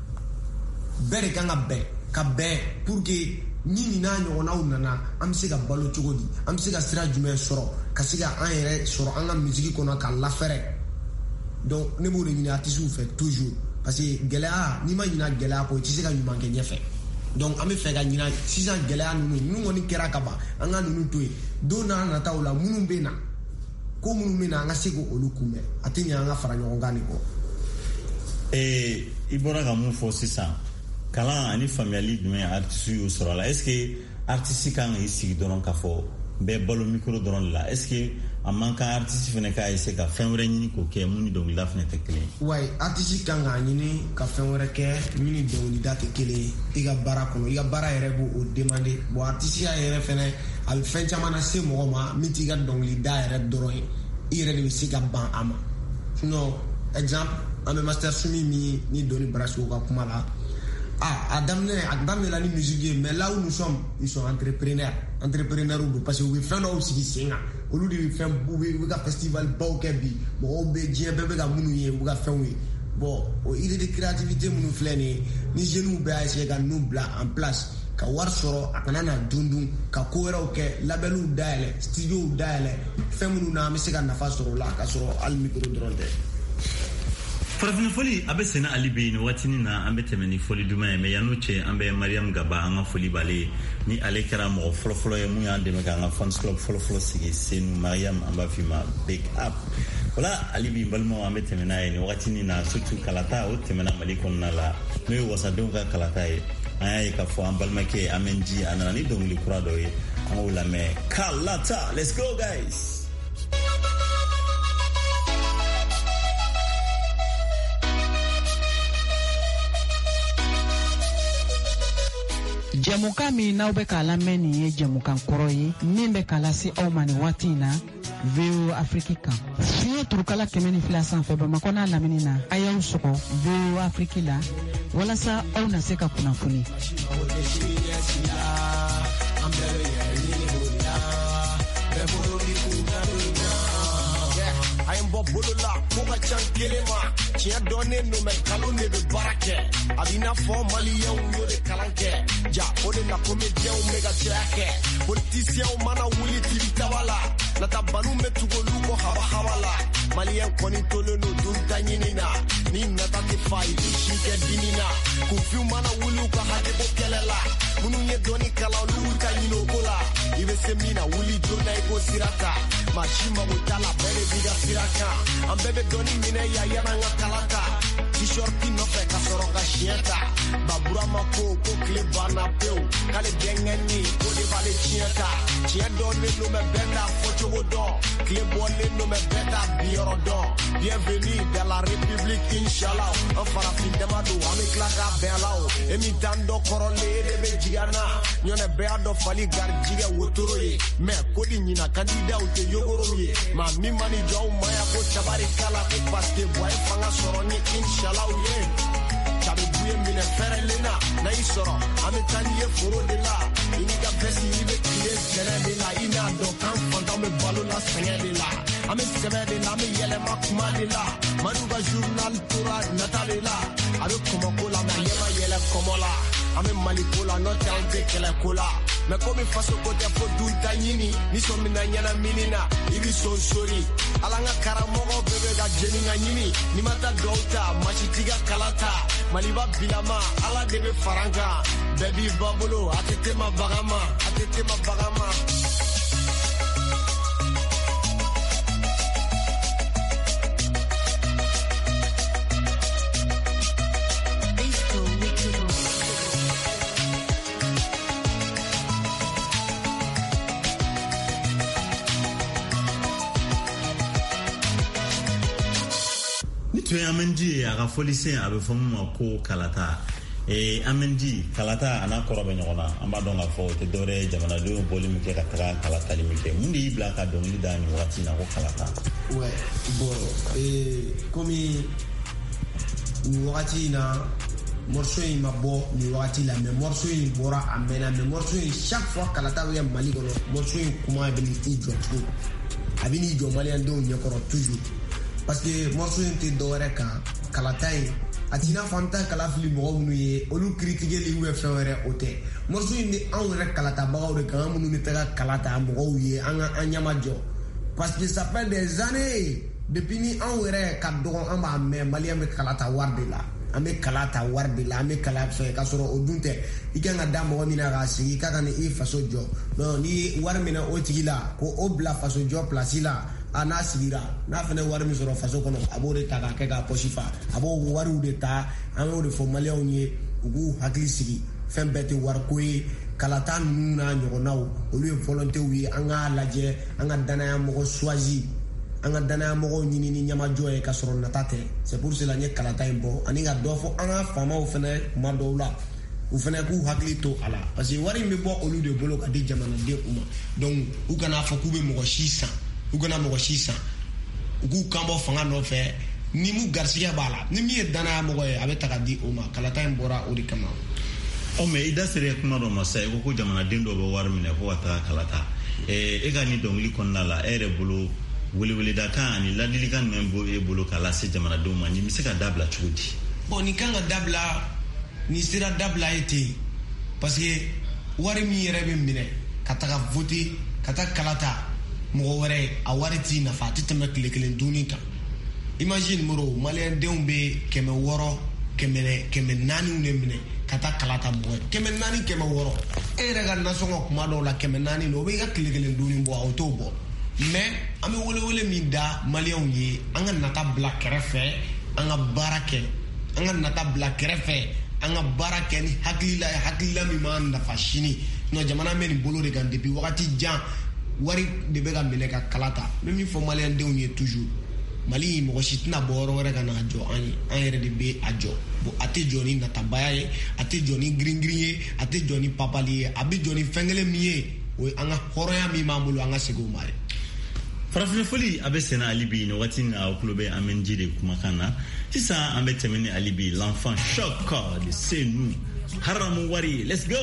bere kan kabbe pour que ni na nyona unana am se ga balo chogodi am se ga sira jume soro kasiga an yere soro an ga musique kono ka la fere donc ne mo ni artiste fait toujours parce que gela ni ma nyina gela ko ti se ga nyuma ke nyefe donc am fe ga nyina 6 ans gela nu ngoni kera kaba an ga nu toy do na taula munu bena ko munu mena nga sego olukume atinya nga fara nyongani ko ibora ga mu fo sisa kala ani familiali dum artiste yo soro la est-ce que artiste kan ici donon ka fo be balo micro donon la est-ce que amanka artiste fene ka ese ka fenwre nyini ko ke muni don la fene tekele ouais artiste kan ga nyini ka fenwre ke muni don li date kele iga bara kono iga bara ere bo o demander bo artiste ya ere fene al fen chamana se mo ma mitiga don li da ere doron ire de siga ban ama sinon exemple ame master sumi ni doni brasco ka kumala Adam la musique mais là où nous sommes ils sont entrepreneurs parce que we fait no aussi singa au lieu de faire un festival baukebi bon be dien bebe ga munu ye we ga fait oui bon il est de créativité munu fleni ni jeune be essayer ga nous bla en place ka war soro akanana dundun ka koera oke labelu dale studio dale femunu na mi sega na fa soro la ka soro al micro dronde farafina foli abe sena alibe ni watini na ambe temeni foli duma me yanuche ambe Mariam Gaba anga foli bale ni ale kara mo folo ye mu yande me anga fans club folo sige senu Mariam amba fima big up wala alibi balmo ambe temena ni watini na surtout kalata o temena malikon na la me wasa donga kalata e ay ka fo ambalmake amenji anani dongli kurado e angula me kalata. Let's go guys. Jɛmukan min n'aw bɛ k'a lamɛn nin ye jɛmukan kɔrɔ ye min bɛ k'a lase aw ma nin waati in na VOA Afrique kan. Fiɲɛ turukala 102 sanfɛ Bamakɔ n'a lamini na a y'aw sɔgɔ VOA Afrique la walasa aw na se ka kunnafoni. Bolola koka chankelema chia donne no me kalone be barake abina fo maliya yo de kalanke ja ode na comédien o mega trake politicien o mana wuli tibitawala na tabanu metugo lugo hawala maliya koni tolo no dunta nyinina ni nata te fai shike dinina kufiu mana wuli ka hade bo kelela munu ye doni kala lu ka nyino kola ibe semina wuli jona iko sirata mashima mutala bele biga siraka ambebe doni mine ya yana nga kalaka t-shirti no fe kasoro ka shieta babura mako ko klebana peu kale dengeni ko de vale chieta chiedo ne no me benda focho do klebo ne no me benda bioro do bienvenue dans la république inshallah on fera fin de mado avec la belao emi dando korole de be jigana nyone be ado fali garjiga wotoroye me ko di nyina candidat o te yogoroye ma mi mani jo maya ko chabari kala ko paske boy fanga soroni inshallah ye chabe buye mine fere lena na isoro ame tanye foro de la iniga besi ibe kile jere de la ina do kan fanda me balo la senya de la ame sebe de la me yele makuma de la manuga journal tura natale la ame komo kola me yele komola ame malikola no tante kele kola me komi faso kote fo dunta nyini ni so mina nyana minina ibi so sori alanga karamogo bebe ga jeni nga nyini ni mata douta machitiga kalata maliba bilama ala debe faranga baby babolo atete ma bagama Tue amendi aga folise abe fomu ko kalata amendi kalata ana korobe nyona amba donga fo te dore jamana do boli mi ke katara kalata limite mundi ibla ka dongi dani wati na ko kalata ouais bon comme ni wati na morceau yi mabo ni wati la mais morceau yi bora amena mais morceau yi chaque fois kalata we mali ko morceau yi kuma be ni ijo tout abini ijo mali ando nyakoro toujours parce que morceau inte dore ka kalata yi atina fanta kala fili mo nu ye olu critiquer li we fere ote morceau inde an re kalata ba o kan mu ni tega kalata mo ye an anyama jo parce que ça fait des années depuis ni an re ka dogon an ba me mali am kalata warde la ame kalata warde la ame kalata fe ka soro odunte ikanga damo mi na ga sigi ka kan e faso jo non ni war mi na o tigila ko obla faso jo place la ana sigira na fene war mi soro faso kono abore ta ka ke ga posifa abo waru de ta an o de fo mali on ye ugu hakli sigi fembete war ko kalata na nyogonaw olu volonté wi anga laje anga dana mo choisi anga dana mo nyini ni nyama joye ka soro natate c'est pour cela nye kalata imbo ani ga dofo anga fama o fene ma dowla u fene ku hakli to ala parce que wari mi bo olu de bolo ka di jamana de uma donc u kana fa ku be mo 600 u kana mo 600 u kambo fanga no fe ni mu garcia bala ni mi dana mo e abeta ka di uma kalata imbora o di kama o me ida sere kuma do masa e ko jamana dendo be war mi ne ko wata kalata e ga ni dongli konna la ere bolo wuli da kan ni ladili kan membo e bolo kala se jamana do ma ni mi se ka dabla chudi bon ni kan ga dabla ni sira dabla ete parce que wari mi yere be mine kataka voter kataka kalata mo wore a wari ti na fati teme kele duninka imagine moro malien deumbe keme woro keme nani ne mine kata kalata mo keme nani keme woro e rega nasongo kuma do la keme nani no be ga kele dunin bo auto bo mais ame wole mi da malien yi anga nata black refe anga barake anga nata black refe anga barake ni hakila mi manda fashini no jamana men bolo de gan depuis wakati jan wari de be ga mele ka kalata même il faut malien de on toujours Mali mɔgɔ si tɛna bɔ yɔrɔ wɛrɛ ka na jɔ an yɛrɛ de bɛ a jɔ bon a tɛ jɔ ni natabaya ye a tɛ jɔ ni girin-girin ye a tɛ jɔ ni papali ye a bɛ jɔ ni fɛn kelen min ye o ye an ka hɔrɔnya min b'an bolo an ka segin o ma ye. Farafin foli a bɛ sɛnɛ hali bi nin waati in na aw tulo bɛ Amen Ji de kumakan na sisan an bɛ tɛmɛ ni hali bi l'enfant choc de c'est nous Haramu Wari, let's go.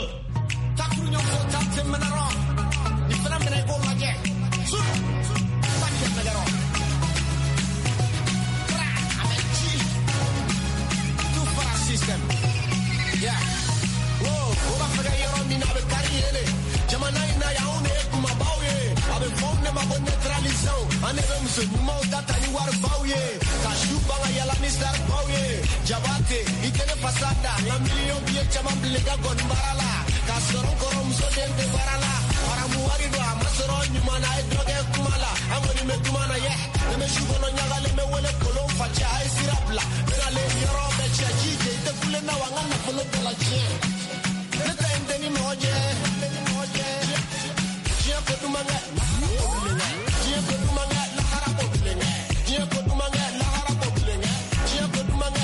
Jabate, ikene pasada, la million biye chama blega gon barala, ka soron korom so dente barala, Haramu Wari do amasoro nyuma na droge kumala, amoni me kumana ye, ne me shugo no nyaga le me wele kolon facha ai sirapla, na le yoro be chaji te kule na wangana polo dola che. Ne tende ni moje, je ko dumanga, je ko dumanga la harapo blenga, je ko dumanga la harapo blenga, je ko dumanga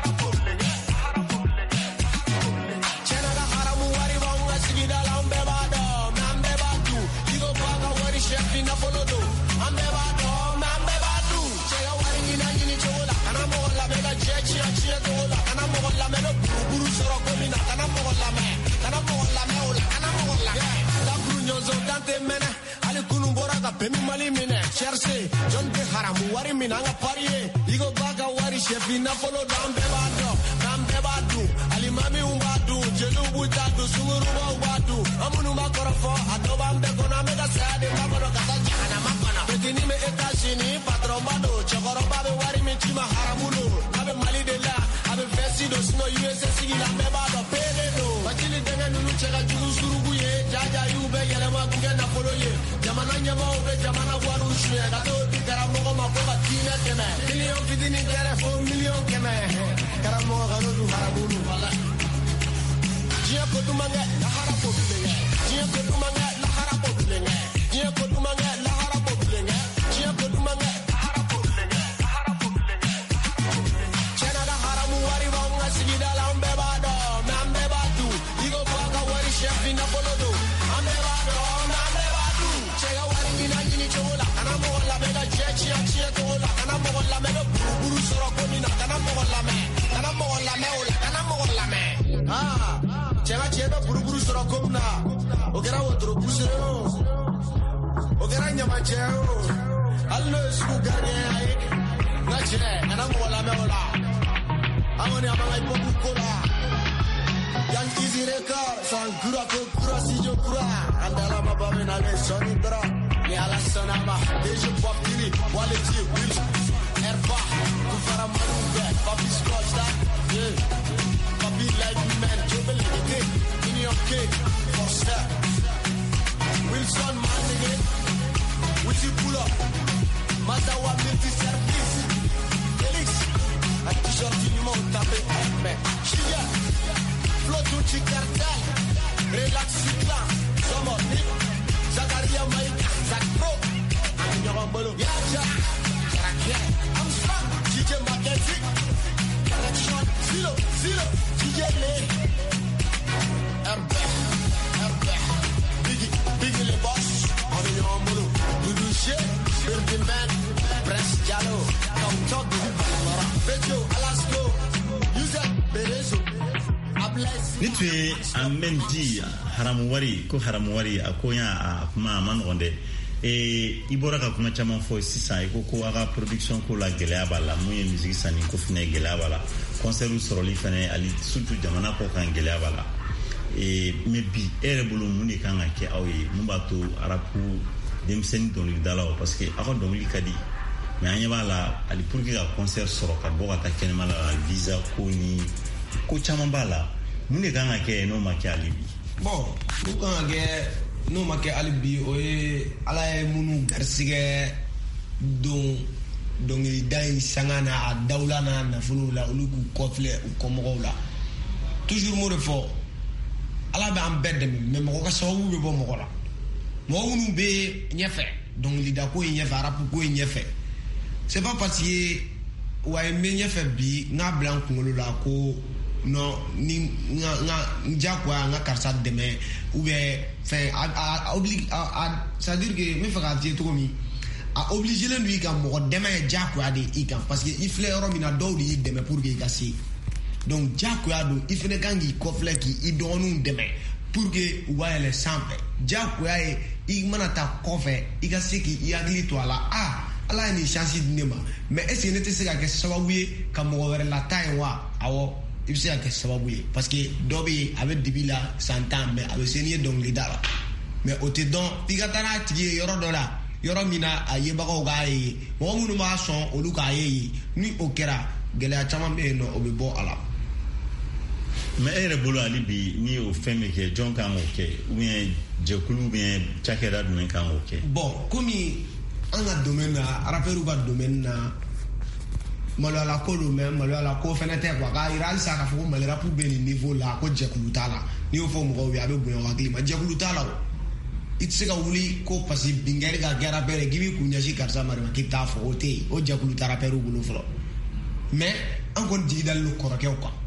cherche jonte Haramu Wari minanga parie igo baga wari chefi na polo dambe bado alimami umbadu jelu butadu sunguru ubadu amunu makorofo adobambe kona mega sade makono kata jana makono betini me etashini patron bado chokoro babe wari michima haramulo abe mali de la abe vesido sino USA sigila mbebado peredo bachili denga nunu chega jugu suruguye jaja yube yele magunge na polo ye jamana nyama ube jamana waru shwe gato karamogo makoga tina keme million fidini telefon million keme karamogo gano du harabulu wala jia kodumanga la harapo bilenga jia kodumanga la harapo bilenga jia kodumanga la harapo bilenga jia kodumanga la harapo bilenga chena da Haramu Wari wanga sigida la mbebado mbebadu igo baga wari chefi na polodo mbebado chega wari mina nyini chola kana mo la mega chechi achie tola kana mo la mega buru soro komina kana mo la me kana mo la me chega chebe buru soro komna ogera wotro busero ogera nyama cheo allo su gane ai ngache kana mo la me ola amoni amanga ipoku kola yang izireka sangkura kura sijo kura andala mababe na le sonidra ni ala sonama deje popini waleti will erba kufara manuga papi scotch that yeah papi like man jobel gete in your cake for step Wilson man again with you pull up Mazawa multi service Felix a t-shirt du monde tapé mais chia Flotucci cartel relax cyclan somoni Zakaria Mike Zak Pro Anyorambolo Yaja Karakia I'm strong DJ Mackenzie Correction Zero DJ Le Herbe Biggie Le Boss Anyorambolo Doudouché Birdman Press Jallo Come talk to you Bejo Alasko User Berezo ni tun ye Amen Ji Haramu Wari ko Haramu Wari a ko ya a kuma a ma nɔgɔn dɛ i bɔra ka kuma caman fɔ sisan i ko a ka production ko la gɛlɛya b'a la mun ye musique sanni ko fana gɛlɛya b'a la concert sɔrɔli fana ali surtout jamana kɔ kan gɛlɛya b'a la mais bi e yɛrɛ bolo mun de kan ka kɛ aw ye mun b'a to arabu denmisɛnnin dɔnkilidalaw parce que aw ka dɔnkili ka di mais an ɲɛ b'a la ali pour que ka concert sɔrɔ ka bɔ ka taa kɛnɛma la visa ko ni ko caman b'a la mun de kan ka kɛ n'o ma kɛ hali bi bon n'o kan ka kɛ n'o ma kɛ hali bi o ye ala ye minnu garisigɛ don dɔnkilida in sanga na a dawula n'a nafolow la olu k'u kɔfilɛ u kɔmɔgɔw la toujours m'o de fɔ ala b'an bɛɛ dɛmɛ mais mɔgɔ ka sababu bɛ bɔ mɔgɔ la mɔgɔ minnu bɛ ɲɛfɛ dɔnkilida ko in ɲɛfɛ arabu ko in ɲɛfɛ c'est pas parce que ouais menye fait bi na blanc ngolo la ko non ni nga quoi nga karsa demain ou bien fait ça veut dire que me fera dire tout mi a obligé le lui ka mo demain quoi de ikan parce que il fleur mina do li demain pour que gassi donc quoi do il fait kangi kofle ki i donu demain pour que ouais les sample quoi i manata kofe i gassi ki i agli to la ala ni chance dinema mais est-ce que n'était ça que sababu ka mo were la taille wa awo ibse ka sababu parce que dobi avec dibila santam mais avec senior donc les dala mais au te don pigatana tigi yoro dola yoro mina ayeba ko gaay mo munu ma son oluka yi ni okera gele chama be no obebo ala mais ere bolo ali bi ni o femme ke jon kan oke ou bien jekulu bien chakera dum kan oke bon comme en a domaine rappeur ou pas domaine malala ko lo même malala ko fenete kwa ga iral sa ka fo malera pour ben niveau là ko jekulu tala ni o fo mo ko ya be bo wa klima jekulu tala itsika wuli ko pasi bingari ga gara bere gibi kunya shi karsa mari ma kita fo ote o jekulu tara peru bulu flo mais en kon di dal lo koroke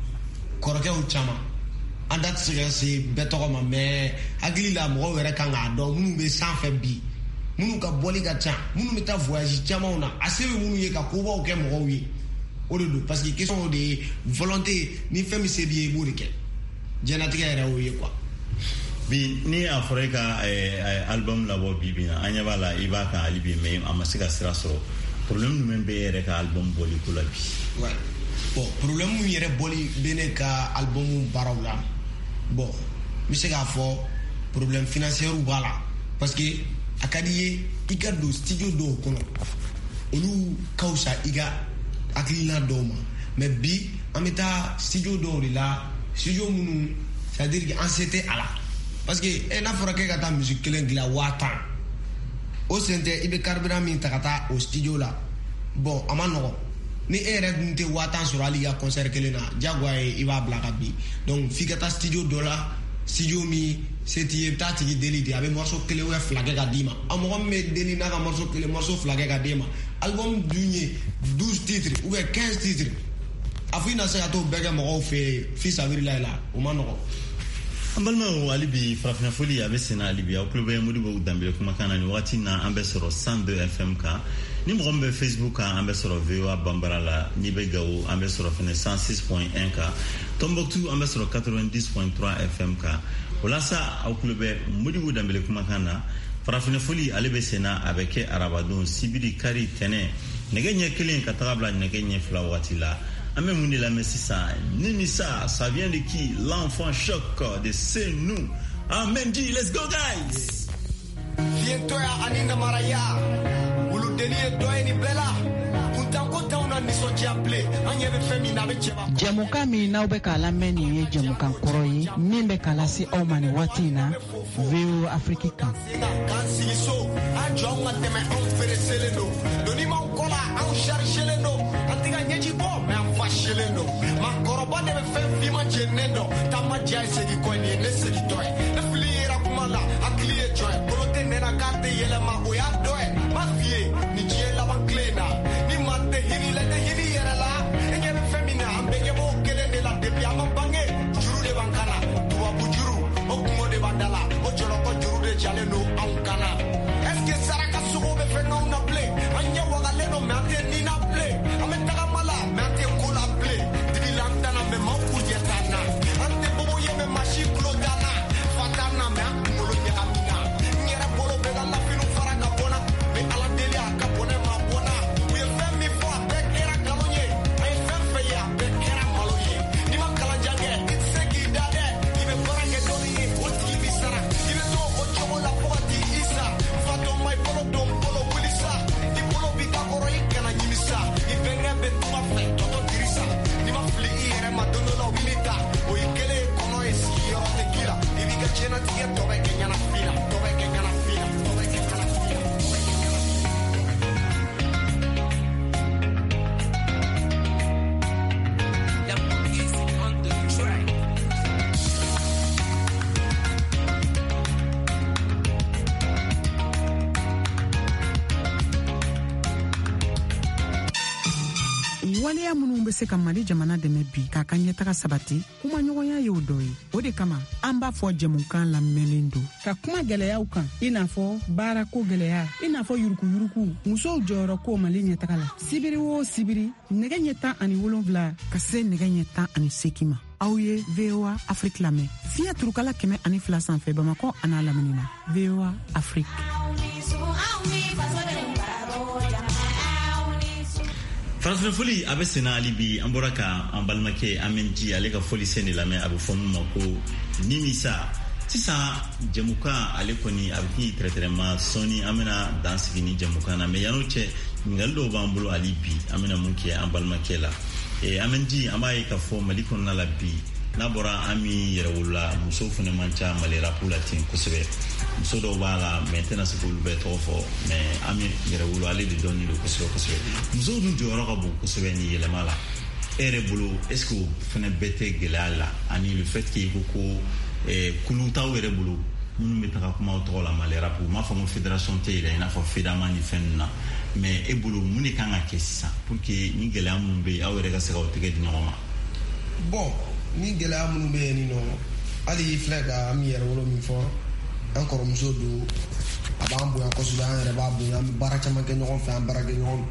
o chama andat se beto ma mais agli la mo were kan ga do munu be sans fait bi munu ka boli ka cha munu meta voyage chama ona asebe munu ye ka ko ba o ke mo wi o de parce que question de volonté ni femme c'est bien bourike jenatika era o ye quoi bi ni afrika album la bo bi anya bala ibaka ali bi me amasika siraso problème nu men be ere ka album boli kula bi ouais bon problème mu yere boli bene ka album barawla bon mi se ga fo problème financier ou bala parce que akadiye iga do studio do kono olu kausa iga aklina doma mais bi ameta studio do la studio munu ça veut dire que en c'était ala parce que na fora ke kata musique l'engla watan o sente ibe carburant min takata au studio la bon amano ni ere nte watan sur ali ya concert kelena jagwa iba blaka bi donc fikata studio do la studio mi c'était tati deli avec morceau clé ou flagué ga dima amogo me deli na morceau clé morceau flagué ga dima album duñé 12 titres ou 15 titres afina sa to bega mo fe fi savir la o manoko ambalma alibi frafna foli abesena alibi au club Modibo Dambele kuma kana ni wakati na ambassador 102 FMK ni mrombe Facebook ambassador VOA Bambara la ni begao ambassador 106.1 ka Tombouctou ambassador 90.3 FMK olasa au club Modibo Dambele kuma kana frafna foli alibesena avec arabadon sibidi kari tene negenye kelen katabla negenye flawati la Amé Mouni la Messissa, Ninissa, ça vient de qui? L'enfant choc de C'est nous. Amen, dit, let's go guys! Viens-toi à Anina Maraya, ou le délire doit ni bella. Jamuka mi na ube kala meni ye jamuka koroi mimbe kala si omani watina veo Afrika. Fatana waleya minnu be se ka Mali jamana dɛmɛ bi k'a ka ɲɛtaga sabati kuma ɲɔgɔnya ye o dɔ ye. O de kama an b'a fɔ jɛmukan lamɛnlen don ka kuma gɛlɛyaw kan i n'a fɔ baarako gɛlɛya, i n'a fɔ yuruku-yuruku, musow jɔyɔrɔ ko Mali ɲɛtaga la. Sibiri o sibiri nɛgɛ ɲɛ 17 ka se nɛgɛ ɲɛ 18 ma. Aw ye VOA Afrique lamɛn fiɲɛ turukala 102 sanfɛ Bamakɔ a n'a lamini na. VOA Afrique. Farafina foli a bɛ senna hali bi an bɔra ka an balimakɛ Amɛnji ale ka foli sen de lamɛn a bɛ fɔ min ma ko nimisa. Sisan jamukan ale kɔni a bɛ k'i traitement sɔnni an bɛna dan sigi ni jamukan na mais yan'o cɛ ɲininkali dɔw b'an bolo hali bi an bɛna mun kɛ an balimakɛ la. Amɛnji an b'a ye k'a fɔ Mali kɔnɔna la bi n'a bɔra an min yɛrɛ wolola musow fana man ca Mali rapu la ten kosɛbɛ. Muso dɔw b'a la mais tɛna se k'olu bɛɛ tɔgɔ fɔ mais an min yɛrɛ wolo ale de dɔnnen don kosɛbɛ. Musow dun jɔyɔrɔ ka bon kosɛbɛ ni yɛlɛma la. E yɛrɛ bolo est-ce que o fana bɛɛ tɛ gɛlɛya la ani le fait que ko kulu t'aw yɛrɛ bolo minnu bɛ taga kumaw tɔgɔ la Mali rapu m'a fɔ ko fédération tɛ yɛrɛ i n'a fɔ FEDAMA ni fɛn ninnu na mais e bolo mun de kan ka kɛ sisan pour que ni gɛlɛya minnu bɛ yen aw yɛrɛ ka se ka o tɛgɛ di ɲɔgɔn ma. Bon ni gɛlɛya minnu bɛ yen nin nɔ hali filɛ ka an yɛrɛ wolo min fɔ an kɔrɔmuso don a b'an bonya kosɛbɛ an yɛrɛ b'a bonya an bɛ baara caman kɛ ɲɔgɔn fɛ an baara kɛ ɲɔgɔn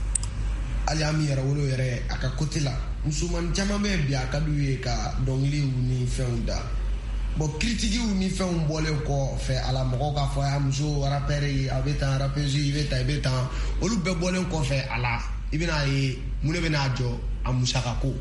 hali an yɛrɛ wolo yɛrɛ a ka côté la musoman caman bɛ bi a ka d'u ye ka dɔnkiliw ni fɛnw da bon critiquew ni fɛnw bɔlen kɔ fɛ ala mɔgɔw k'a fɔ a muso rappeur ye a bɛ tan rappeuse i bɛ tan olu bɛɛ bɔlen kɔfɛ a la i bɛna ye mun de bɛna jɔ a musaka ko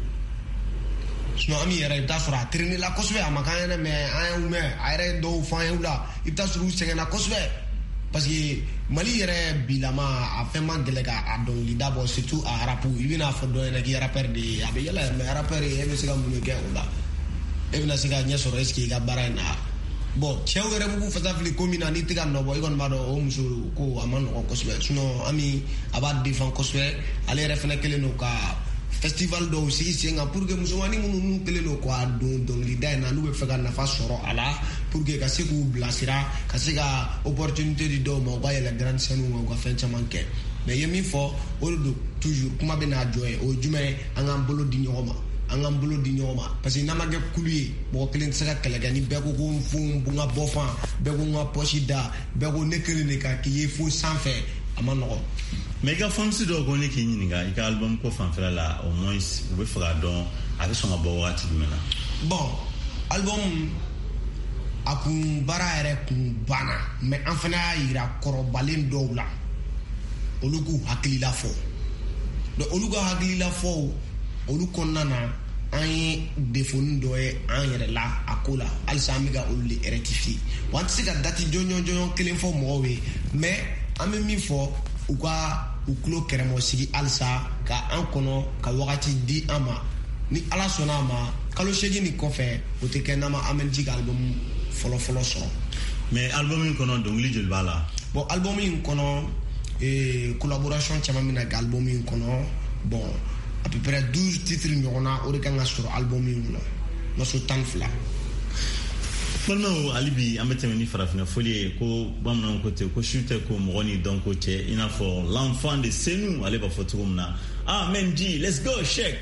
sinon an yɛrɛ i bɛ taa sɔrɔ a traîner la kosɛbɛ a ma k'an ɲɛna mais an y'u mɛn a yɛrɛ dɔw fɔ an ye la i bɛ taa sɔrɔ u sɛgɛnna kosɛbɛ parce que Mali yɛrɛ bilama a fɛn man gɛlɛ k'a dɔnkilida bɔ surtout a rapu i bɛna fɔ dɔ ɲɛna k'i rappeur de ye a bɛ yɛlɛ mais rappeur e bɛ se ka mun de kɛ o la e bɛna se ka ɲɛ sɔrɔ est-ce que i ka baara in na bon cɛw yɛrɛ b'u fasa fili ko min na n'i tɛ ka nɔ bɔ i kɔni b'a dɔn o muso ko a ma nɔgɔn kosɛbɛ sinon Ami a b'a défend kosɛbɛ ale yɛrɛ fana kɛlen don ka festival dɔw sigi sen kan pour que musomanin minnu kɛlen don k'a don dɔnkilida in na n'u bɛ fɛ ka nafa sɔrɔ a la pour que ka se k'u bilasira ka se ka opportunité di dɔw ma u ka yɛlɛ grande scène ma u ka fɛn caman kɛ mais ye min fɔ o de don toujours kuma bɛ n'a jɔ ye o ye jumɛn ye an k'an bolo di ɲɔgɔn ma an k'an bolo di ɲɔgɔn ma parce que n'a ma kɛ kulu ye mɔgɔ kelen tɛ se ka kɛlɛ kɛ ni bɛɛ ko ko n fo n ka bɔ fan bɛɛ ko n ka pɔsi da bɛɛ ko ne kelen de ka k'i ye fo sanfɛ a ma nɔgɔn. mais i ka fɔmuso dɔw ko ne k'i ɲininka i ka album ko fanfɛla la au moins u bɛ fɛ k'a dɔn a bɛ sɔn ka bɔ wagati jumɛn na. bon album a kun baara yɛrɛ kun banna mais an fana y'a yira kɔrɔbalen dɔw la olu k'u hakilila fɔ donc olu ka hakilila fɔw olu kɔnɔna na an ye défaut dɔ ye an yɛrɛ la a ko la halisa an bɛ ka olu de rectifier wa an tɛ se ka date jɔnjɔn kelen fɔ mɔgɔw ye mais an bɛ min fɔ u ka u tulo kɛrɛmɔ sigi halisa ka an kɔnɔ ka wagati di an ma ni ala sɔnna a ma kalo 8 nin kɔfɛ o tɛ kɛ n'an ma Amɛnji ka album fɔlɔ sɔrɔ. mais album in kɔnɔ dɔnkili joli b'a la. bon album in kɔnɔ collaboration caman bɛ na kɛ album in kɔnɔ bon à peu près 12 titres ɲɔgɔn na o de kan ka sɔrɔ album in kɔnɔ morceau 12. balimaw hali bi an bɛ tɛmɛ ni farafina foli ye ko bamananw ko ten ko su tɛ ko mɔgɔ ni dɔn ko cɛ i n'a fɔ l'enfant de Senu ale b'a fɔ cogo min na Amɛnji let's go check.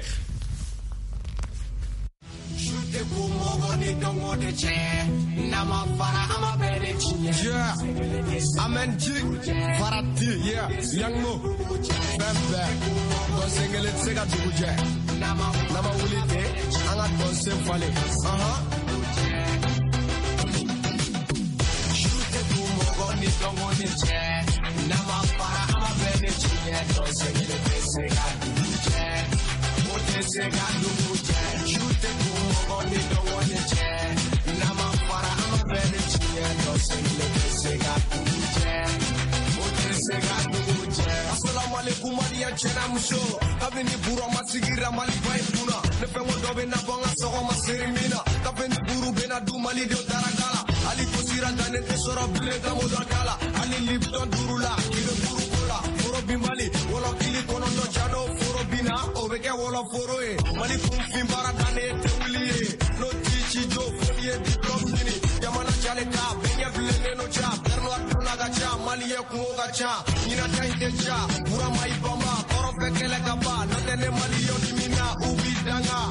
Amɛnji farati young mo bɛnbɛ dɔnsɛngɛlɛ tɛ se ka dugu jɛ nama wuli ten an ka dɔnsɛn falen ni dɔngɔ ni cɛ nama fara an ma bɛn ni tiɲɛ dɔnsɛngɛlɛ tɛ se ka dugu jɛ o tɛ se ka dugu jɛ su tɛ kun mɔgɔ ni dɔngɔ ni cɛ nama fara an ma bɛn ni tiɲɛ dɔnsɛngɛlɛ tɛ se ka dugu jɛ o tɛ se ka dugu jɛ. Assalamualaikum maliyɛn cɛna muso kabini burama sigira Mali ba in kunna ne fɛn ko dɔ bɛ na bɔ an ka sɔgɔma seri min na kabini buru bɛ na du Mali denw taara kala hali ko sira dannen tɛ sɔrɔ bilen ka mɔdɔ kala hali Lipton duuru la kilo duuru ko la foro bin Mali wɔlɔ kili kɔnɔntɔn jadɔw foro bin na o bɛ kɛ wɔlɔ foro ye Mali kunfin baara dannen tɛ wuli ye n'o ti ci jo foli ye diplôme ɲini jamana jalen ta bɛɛ ɲɛ bilennen no ca Bɛrɛ Noir donna ka ca Maliyɛn kungo ka ca ɲinan ta in tɛ ca Burama Ibama kɔrɔ ɲɔgɔn fɛ kɛlɛ ka ban n'o tɛ ne maliyɛnw dimina u b'i danga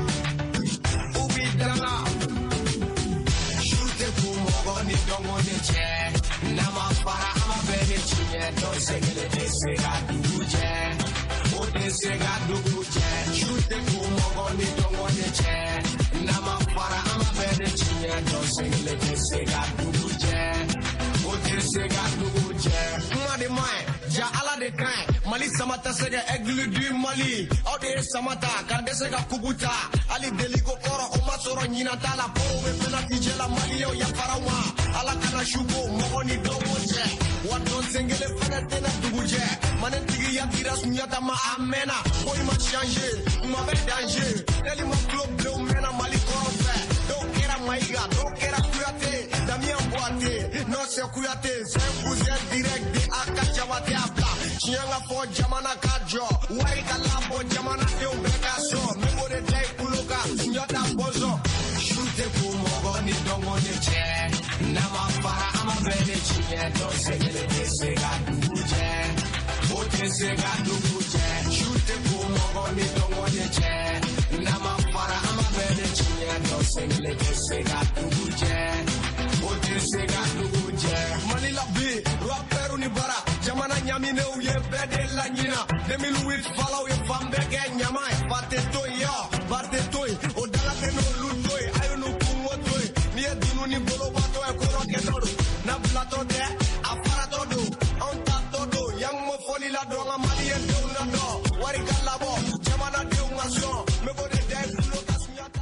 su tɛ kun mɔgɔ ni dɔngɔ ni cɛ n'a ma fara an ma bɛɛ ni tiɲɛ dɔ sɛgɛlen tɛ se ka dugu jɛ o tɛ se ka dugu jɛ su tɛ kun mɔgɔ ni dɔngɔ ni cɛ n'a ma fara an ma bɛɛ ni tiɲɛ dɔ sɛgɛlen tɛ se ka dugu jɛ o tɛ se ka dugu jɛ kuma de ma ɲi ja ala de ka ɲi Mali samata se ka aigle du Mali aw de ye samata k'an tɛ se ka kubu ta hali deli ko kɔrɔ o ma sɔrɔ ɲinan t'a la baw bɛ penalty jɛ la maliyɛnw yafara ma ala kana su ko mɔgɔ ni dɔnko cɛ wa dɔn sen kelen fɛnɛ tɛna dugu jɛ manentigiya dira Sunjata ma a mɛnna ko i ma changer kuma bɛ danger telima tulo bilenw mɛnna Mali kɔrɔ fɛ dɔw kɛra Mayiga dɔw kɛra Kuyate Damien Boite non c'est Kuyate c'est un cousin direct de Aka Jabate a bila tiɲɛ ka fɔ jamana ka jɔ wari ka labɔ jamanadenw bɛɛ ka sɔn mɛko de da i kulo kan Sunjata bɔnsɔn su tɛ kun mɔgɔ ni dɔngɔ ni cɛ n'a ma fara an ma bɛɛ ni tiɲɛ dɔn sɛgɛlen tɛ se ka dugu jɛ o tɛ se ka dugu jɛ su tɛ kun mɔgɔ ni dɔngɔ ni cɛ n'a ma fara an ma bɛɛ ni tiɲɛ dɔn sɛgɛlen tɛ se ka dugu jɛ o tɛ se ka dugu jɛ Mali la bi rappeur ni bara jamana ɲaminɛw ye bɛɛ de laɲina 2008 falaw ye fan bɛɛ kɛ ɲama ye ba tɛ to yen ba tɛ to yen o dala tɛ n'olu to yen a ye n'u kungo to yen n'i ye dunu ni bolobatɔ ye kɔrɔ kɛtɔ don n'a bilatɔ tɛ a faratɔ don anw tatɔ don yan mo fɔli la dɔn ka maliyɛn denw na dɔn wari ka labɔ jamanadenw ka sɔn mɛ ko de da i kulo ka Sunjata.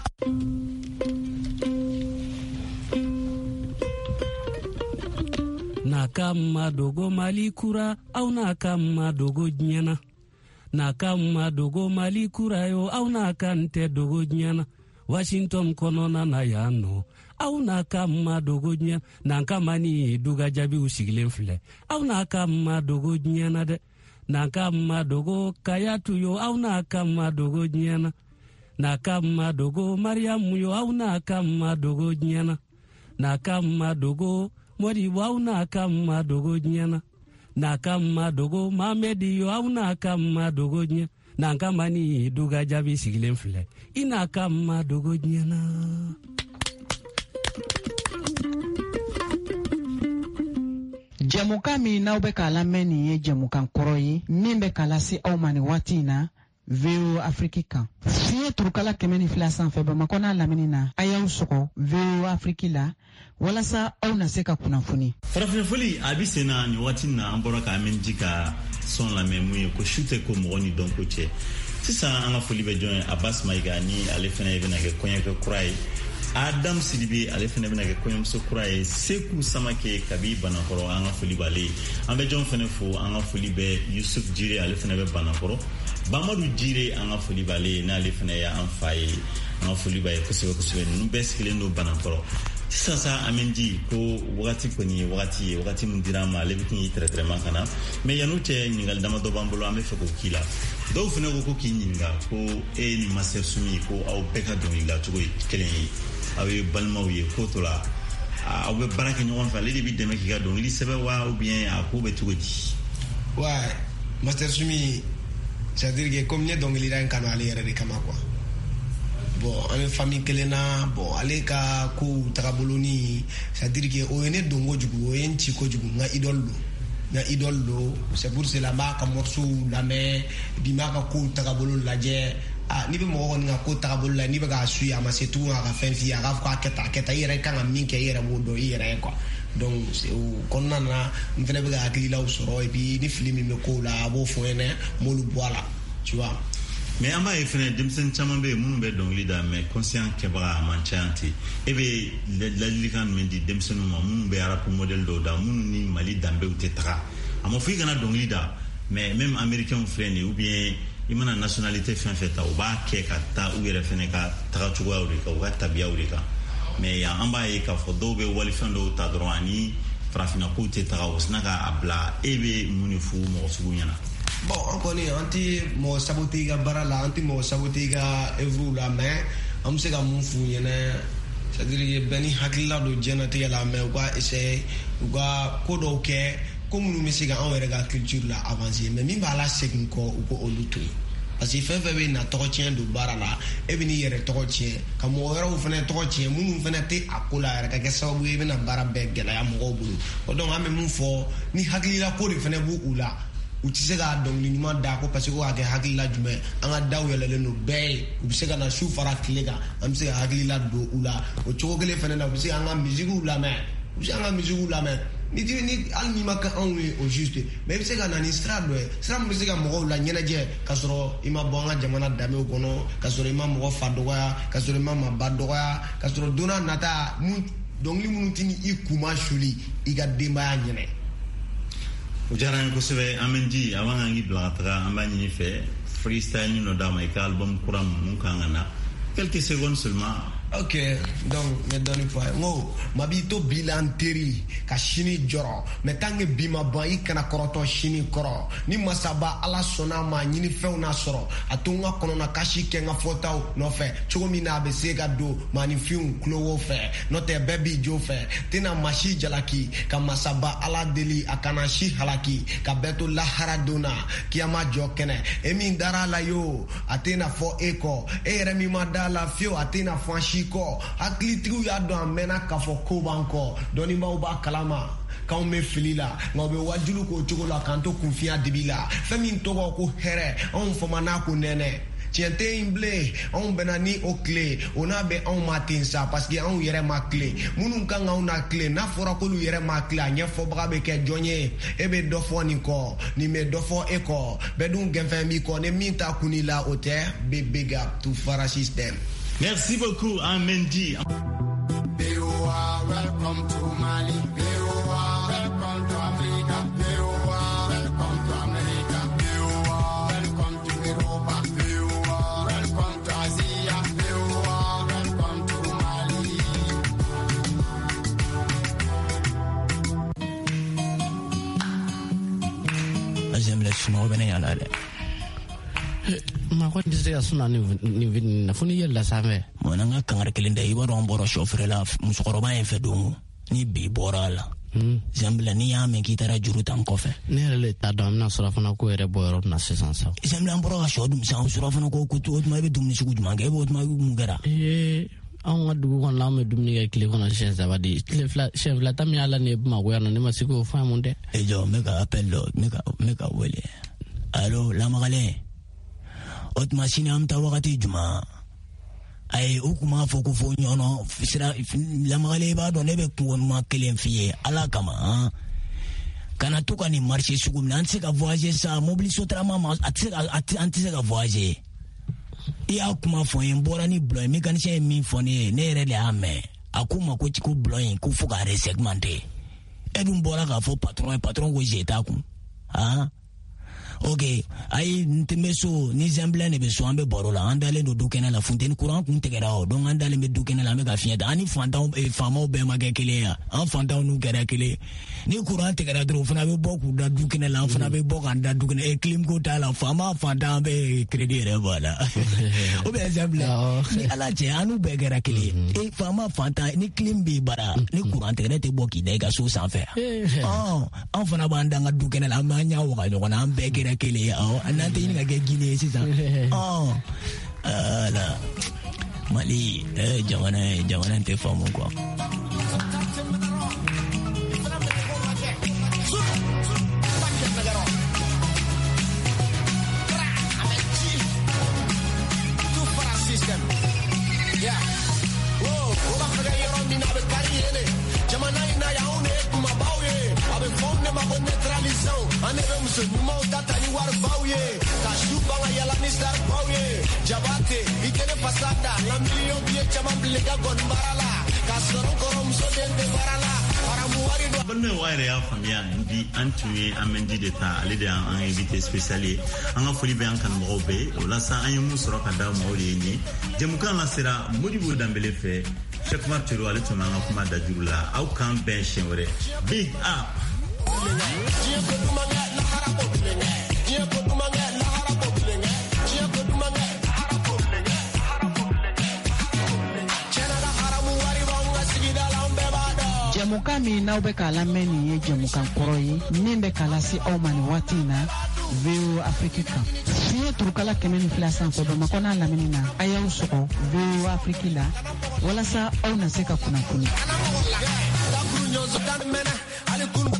Nakama dogo Mali kura au nakama dogo nyana nakama dogo Mali kura yo au nakante dogo nyana Washington konona na yano au nakama dogo nyana nakama ni duga jabi usigilen file au nakama dogo nyana de nakama dogo kayatu yo au nakama dogo nyana nakama dogo Mariamu yo au nakama dogo nyana nakama dogo Mori wau na kama dogo nyana na kama dogo Mamedi yo au na kama dogo nyana na kama ni duga jabi sigilen file ina kama dogo nyana Jamuka mi n'aw bɛ k'a lamɛn nin ye jamukan kɔrɔ ye min bɛ k'a lase aw ma nin waati in na VOA Afrique kan fiɲɛ turukala 102 sanfɛ Bamakɔ n'a lamini na a y'aw sɔgɔ VOA Afrique la walasa aw na se ka kunnafoni farafinfoli a bi senna nin waati na an bɔra ka min ji ka sɔn lamɛn mun ye ko su tɛ ko mɔgɔ ni dɔn ko cɛ sisan an ka foli bɛ jɔn ye Abbas Mayiga ni ale fɛnɛ bɛna kɛ kɔɲɔkɛ kura ye Adam Sidibe ale fɛnɛ bɛna kɛ kɔɲɔmuso kura ye Seku Samake kabi Banakɔrɔ an ka foli b'ale ye an bɛ jɔn fɛnɛ fo an ka foli bɛ Yusuf Jire ale fɛnɛ bɛ Banakɔrɔ Bamadu Jire an ka foli b'ale ye n'ale fɛnɛ ye an fa ye an ka foli b'a ye kosɛbɛ kosɛbɛ ninnu bɛɛ sigilen don Banakɔrɔ sisan sa an bɛ di ko wagati kɔni ye wagati min dira an ma ale bɛ k'i tɛrɛtɛrɛma ka na mɛ yan'o cɛ ɲininkali damadɔ b'an bolo an bɛ fɛ k'o k'i la dɔw fɛnɛ ko k'i ɲininka ko e ni Master Sumi ko aw bɛɛ ka dɔnkilida cogo ye kelen ye aw ye balimaw ye ko to la aw bɛ baara kɛ ɲɔgɔn fɛ ale de bɛ dɛmɛ k'i ka dɔnkili sɛbɛn wa ou bien a ko bɛ cogo di wa Master Sumi c'est-à-dire que comme ne dɔnkilida in kanu ale yɛrɛ de kama quoi bon an bɛ famille kelen na bon ale ka kow tagabolo ni c'est-à-dire que o ye ne don kojugu o ye n ci kojugu n ka idole do c'est pour cela n b'a ka morceau lamɛn bi n b'a ka kow tagabolo lajɛ n'i bɛ mɔgɔ kɔni ka ko tagabolo la n'i bɛ k'a suit a ma se tugun a ka fɛn f'i ye a k'a fɔ k'a kɛ tan i yɛrɛ kan ka min kɛ i yɛrɛ b'o dɔn i yɛrɛ ye quoi donc o kɔnɔna na n fɛnɛ bɛ ka hakililaw sɔrɔ et puis ni fili min bɛ kow la a b'o fɔ n ɲɛna n m'olu bɔ a la tu vois mais an b'a ye fɛnɛ denmisɛnnin caman bɛ yen minnu bɛ dɔnkili da mais conscient kɛbaga a man ca ten e bɛ ladilikan jumɛn di denmisɛnninw ma minnu bɛ rap modèle dɔw da minnu ni Mali danbew tɛ taga a ma fɔ i kana dɔnkili da mais même américains filɛ nin ye ou bien i mana nationalité fɛn fɛn ta u b'a kɛ ka taa u yɛrɛ fɛnɛ ka taga cogoyaw de kan u ka tabiyaw de kan mais yan an b'a ye k'a fɔ dɔw bɛ walifɛn dɔw ta dɔrɔn ani farafinna kow tɛ taga o sina k'a bila e bɛ mun de fɔ mɔgɔ sugu ɲɛna bon an kɔni an tɛ mɔgɔ sabote i ka baara la an tɛ mɔgɔ sabote i ka œuvre la mais an bɛ se ka mun f'u ɲɛna c'est-à-dire bɛɛ ni hakilila don diɲɛnatigɛ la mais u ka essayer u ka ko dɔw kɛ comme nous mesiga en wérega culture la avancer mais min ba la segin ko ko oluto parce que fait fait na tokotien do barala e bini yere tokotien ka mo wera u fene tokotien munu fene te akola yere ka sababu e bina bara begela ya mo bulu o donc ame mun fo ni hakila ko de fene bu ula u ti se ga donc ni ma da ko parce que wa ke hakila jume anga daw yele no be u se ga na shu fara klega am se hakila do ula o chogele fene na u se anga musique ula me u se anga musique ula me ni almi maka onwe au juste mais c'est que na ni strado sera musique mo la nyenaje kasoro ima bonga jamana dame kono kasoro ima mo fadoya kasoro ima mabadoya kasoro dona nata mu dongli munutini ikuma shuli iga demba nyene ujaran ko sebe amendi awanga ngi blatra ambani ni fe freestyle ni no dama e album kuram mun kangana quelques secondes seulement. Ok, donc me donne pas ngo mabito bilanteri ka shini joro me tange bima ba ikana koroto shini koro ni masaba ala sona ma nyini fe na soro atunga kono na kashi kenga fota no fe chogomi na be sega do manifun klowo fe no te baby jo fe tina mashi jalaki ka masaba ala deli akana shi halaki ka beto la haradona kiama jokene emi dara la yo atena fo eko remi madala fio atena fo ko aklitriu ya do amena ka fo ko banko doni ma uba kalama ka me filila ngobe wajulu ko chogola kanto kunfia dibila femi to ko here on fo mana ko nene tiente imble on benani o clé on a be on matin ça parce que on yere ma clé munun kan on a clé na fora ko lu yere ma clé anya fo brabe ke jonye e be do fo ni ko ni me do fo e ko be dun genfe mi ko ne minta kunila ote be big up to Fara system. Merci beaucoup, Amendi. Welcome to Mali. Welcome to Africa. Welcome to America. Welcome to Europa. Welcome to Asia. Welcome to Mali. J'aime les chinois, venez à l'aller. Ma ko ndise ya suna ni vini na funi yella same mona nga kangare kelenda iba ron boro chauffeur la musokoroba en fe dongo ni bi borala zambla ni ya me kitara juru tan kofe ne le ta dam na sura fana ko ere boro na sesansa zambla boro ga shodum sa sura fana ko kutu ma be dum ni sugu ma ga bo ma mu gara an wadu ko la me dum ni ga kile ko na shen zabadi kile fla chef la tam ya la ne ma go ya no ne ma siko fa munde e jo me ga appel lo me ga wele allo la magale ot machine am ta wakati juma ay ukuma foko fo nyono sira la magale ba do nebe ko ma kelen fiye ala kama kana tuka ni marché sugu nan se ka voyager sa mobiliser trama anti ka voyager ya kuma fo en borani bloy mécanicien mi foni ne rele ame akuma ko tiko bloy ko fuga resegmenté edum bora ka fo patron ko jeta ku ok ay ntemeso ni zembla ne be so ambe borola andale do dukena la fontaine courant kun tegera o donc andale me dukena la me ga fienda ani fantaw e famo be magakele ya en fantaw nu gara kele ni courant tegera dro fana be boku da dukena la fana be boka da dukena e clim ko ta la fama fantaw be crédit re voilà o be zembla ni ala je anu be gara kele e fama fanta ni clim be bara ni courant tegera te boki de ga so sans faire en fana banda nga dukena la manya o ga no na be kele oh nanti ini gak gini sih lah Mali jangan nanti famu kok Jabate, ikene pasada, la million bie chama blega gon barala, kasoro korom so dende barala, para muari do. Bonne waire ya famia ndi antuye amendi de ta ale de an invité spécial an foli be an kan mo be o la sa an mu soro ka da mo re ni jemukan la sera Modibo Dambele fe Cheikh Martiro ale to manga kuma da jurula au kan ben shenwere big up Jamukan min n'aw bɛ k'a lamɛn nin ye jamukan kɔrɔ ye min bɛ k'a lase aw ma nin waati in na VOA Afrique kan. Fiɲɛ turukala 102 sanfɛ Bamakɔ n'a lamini na a y'aw sɔgɔ VOA Afrique la walasa aw na se ka kunnafoni.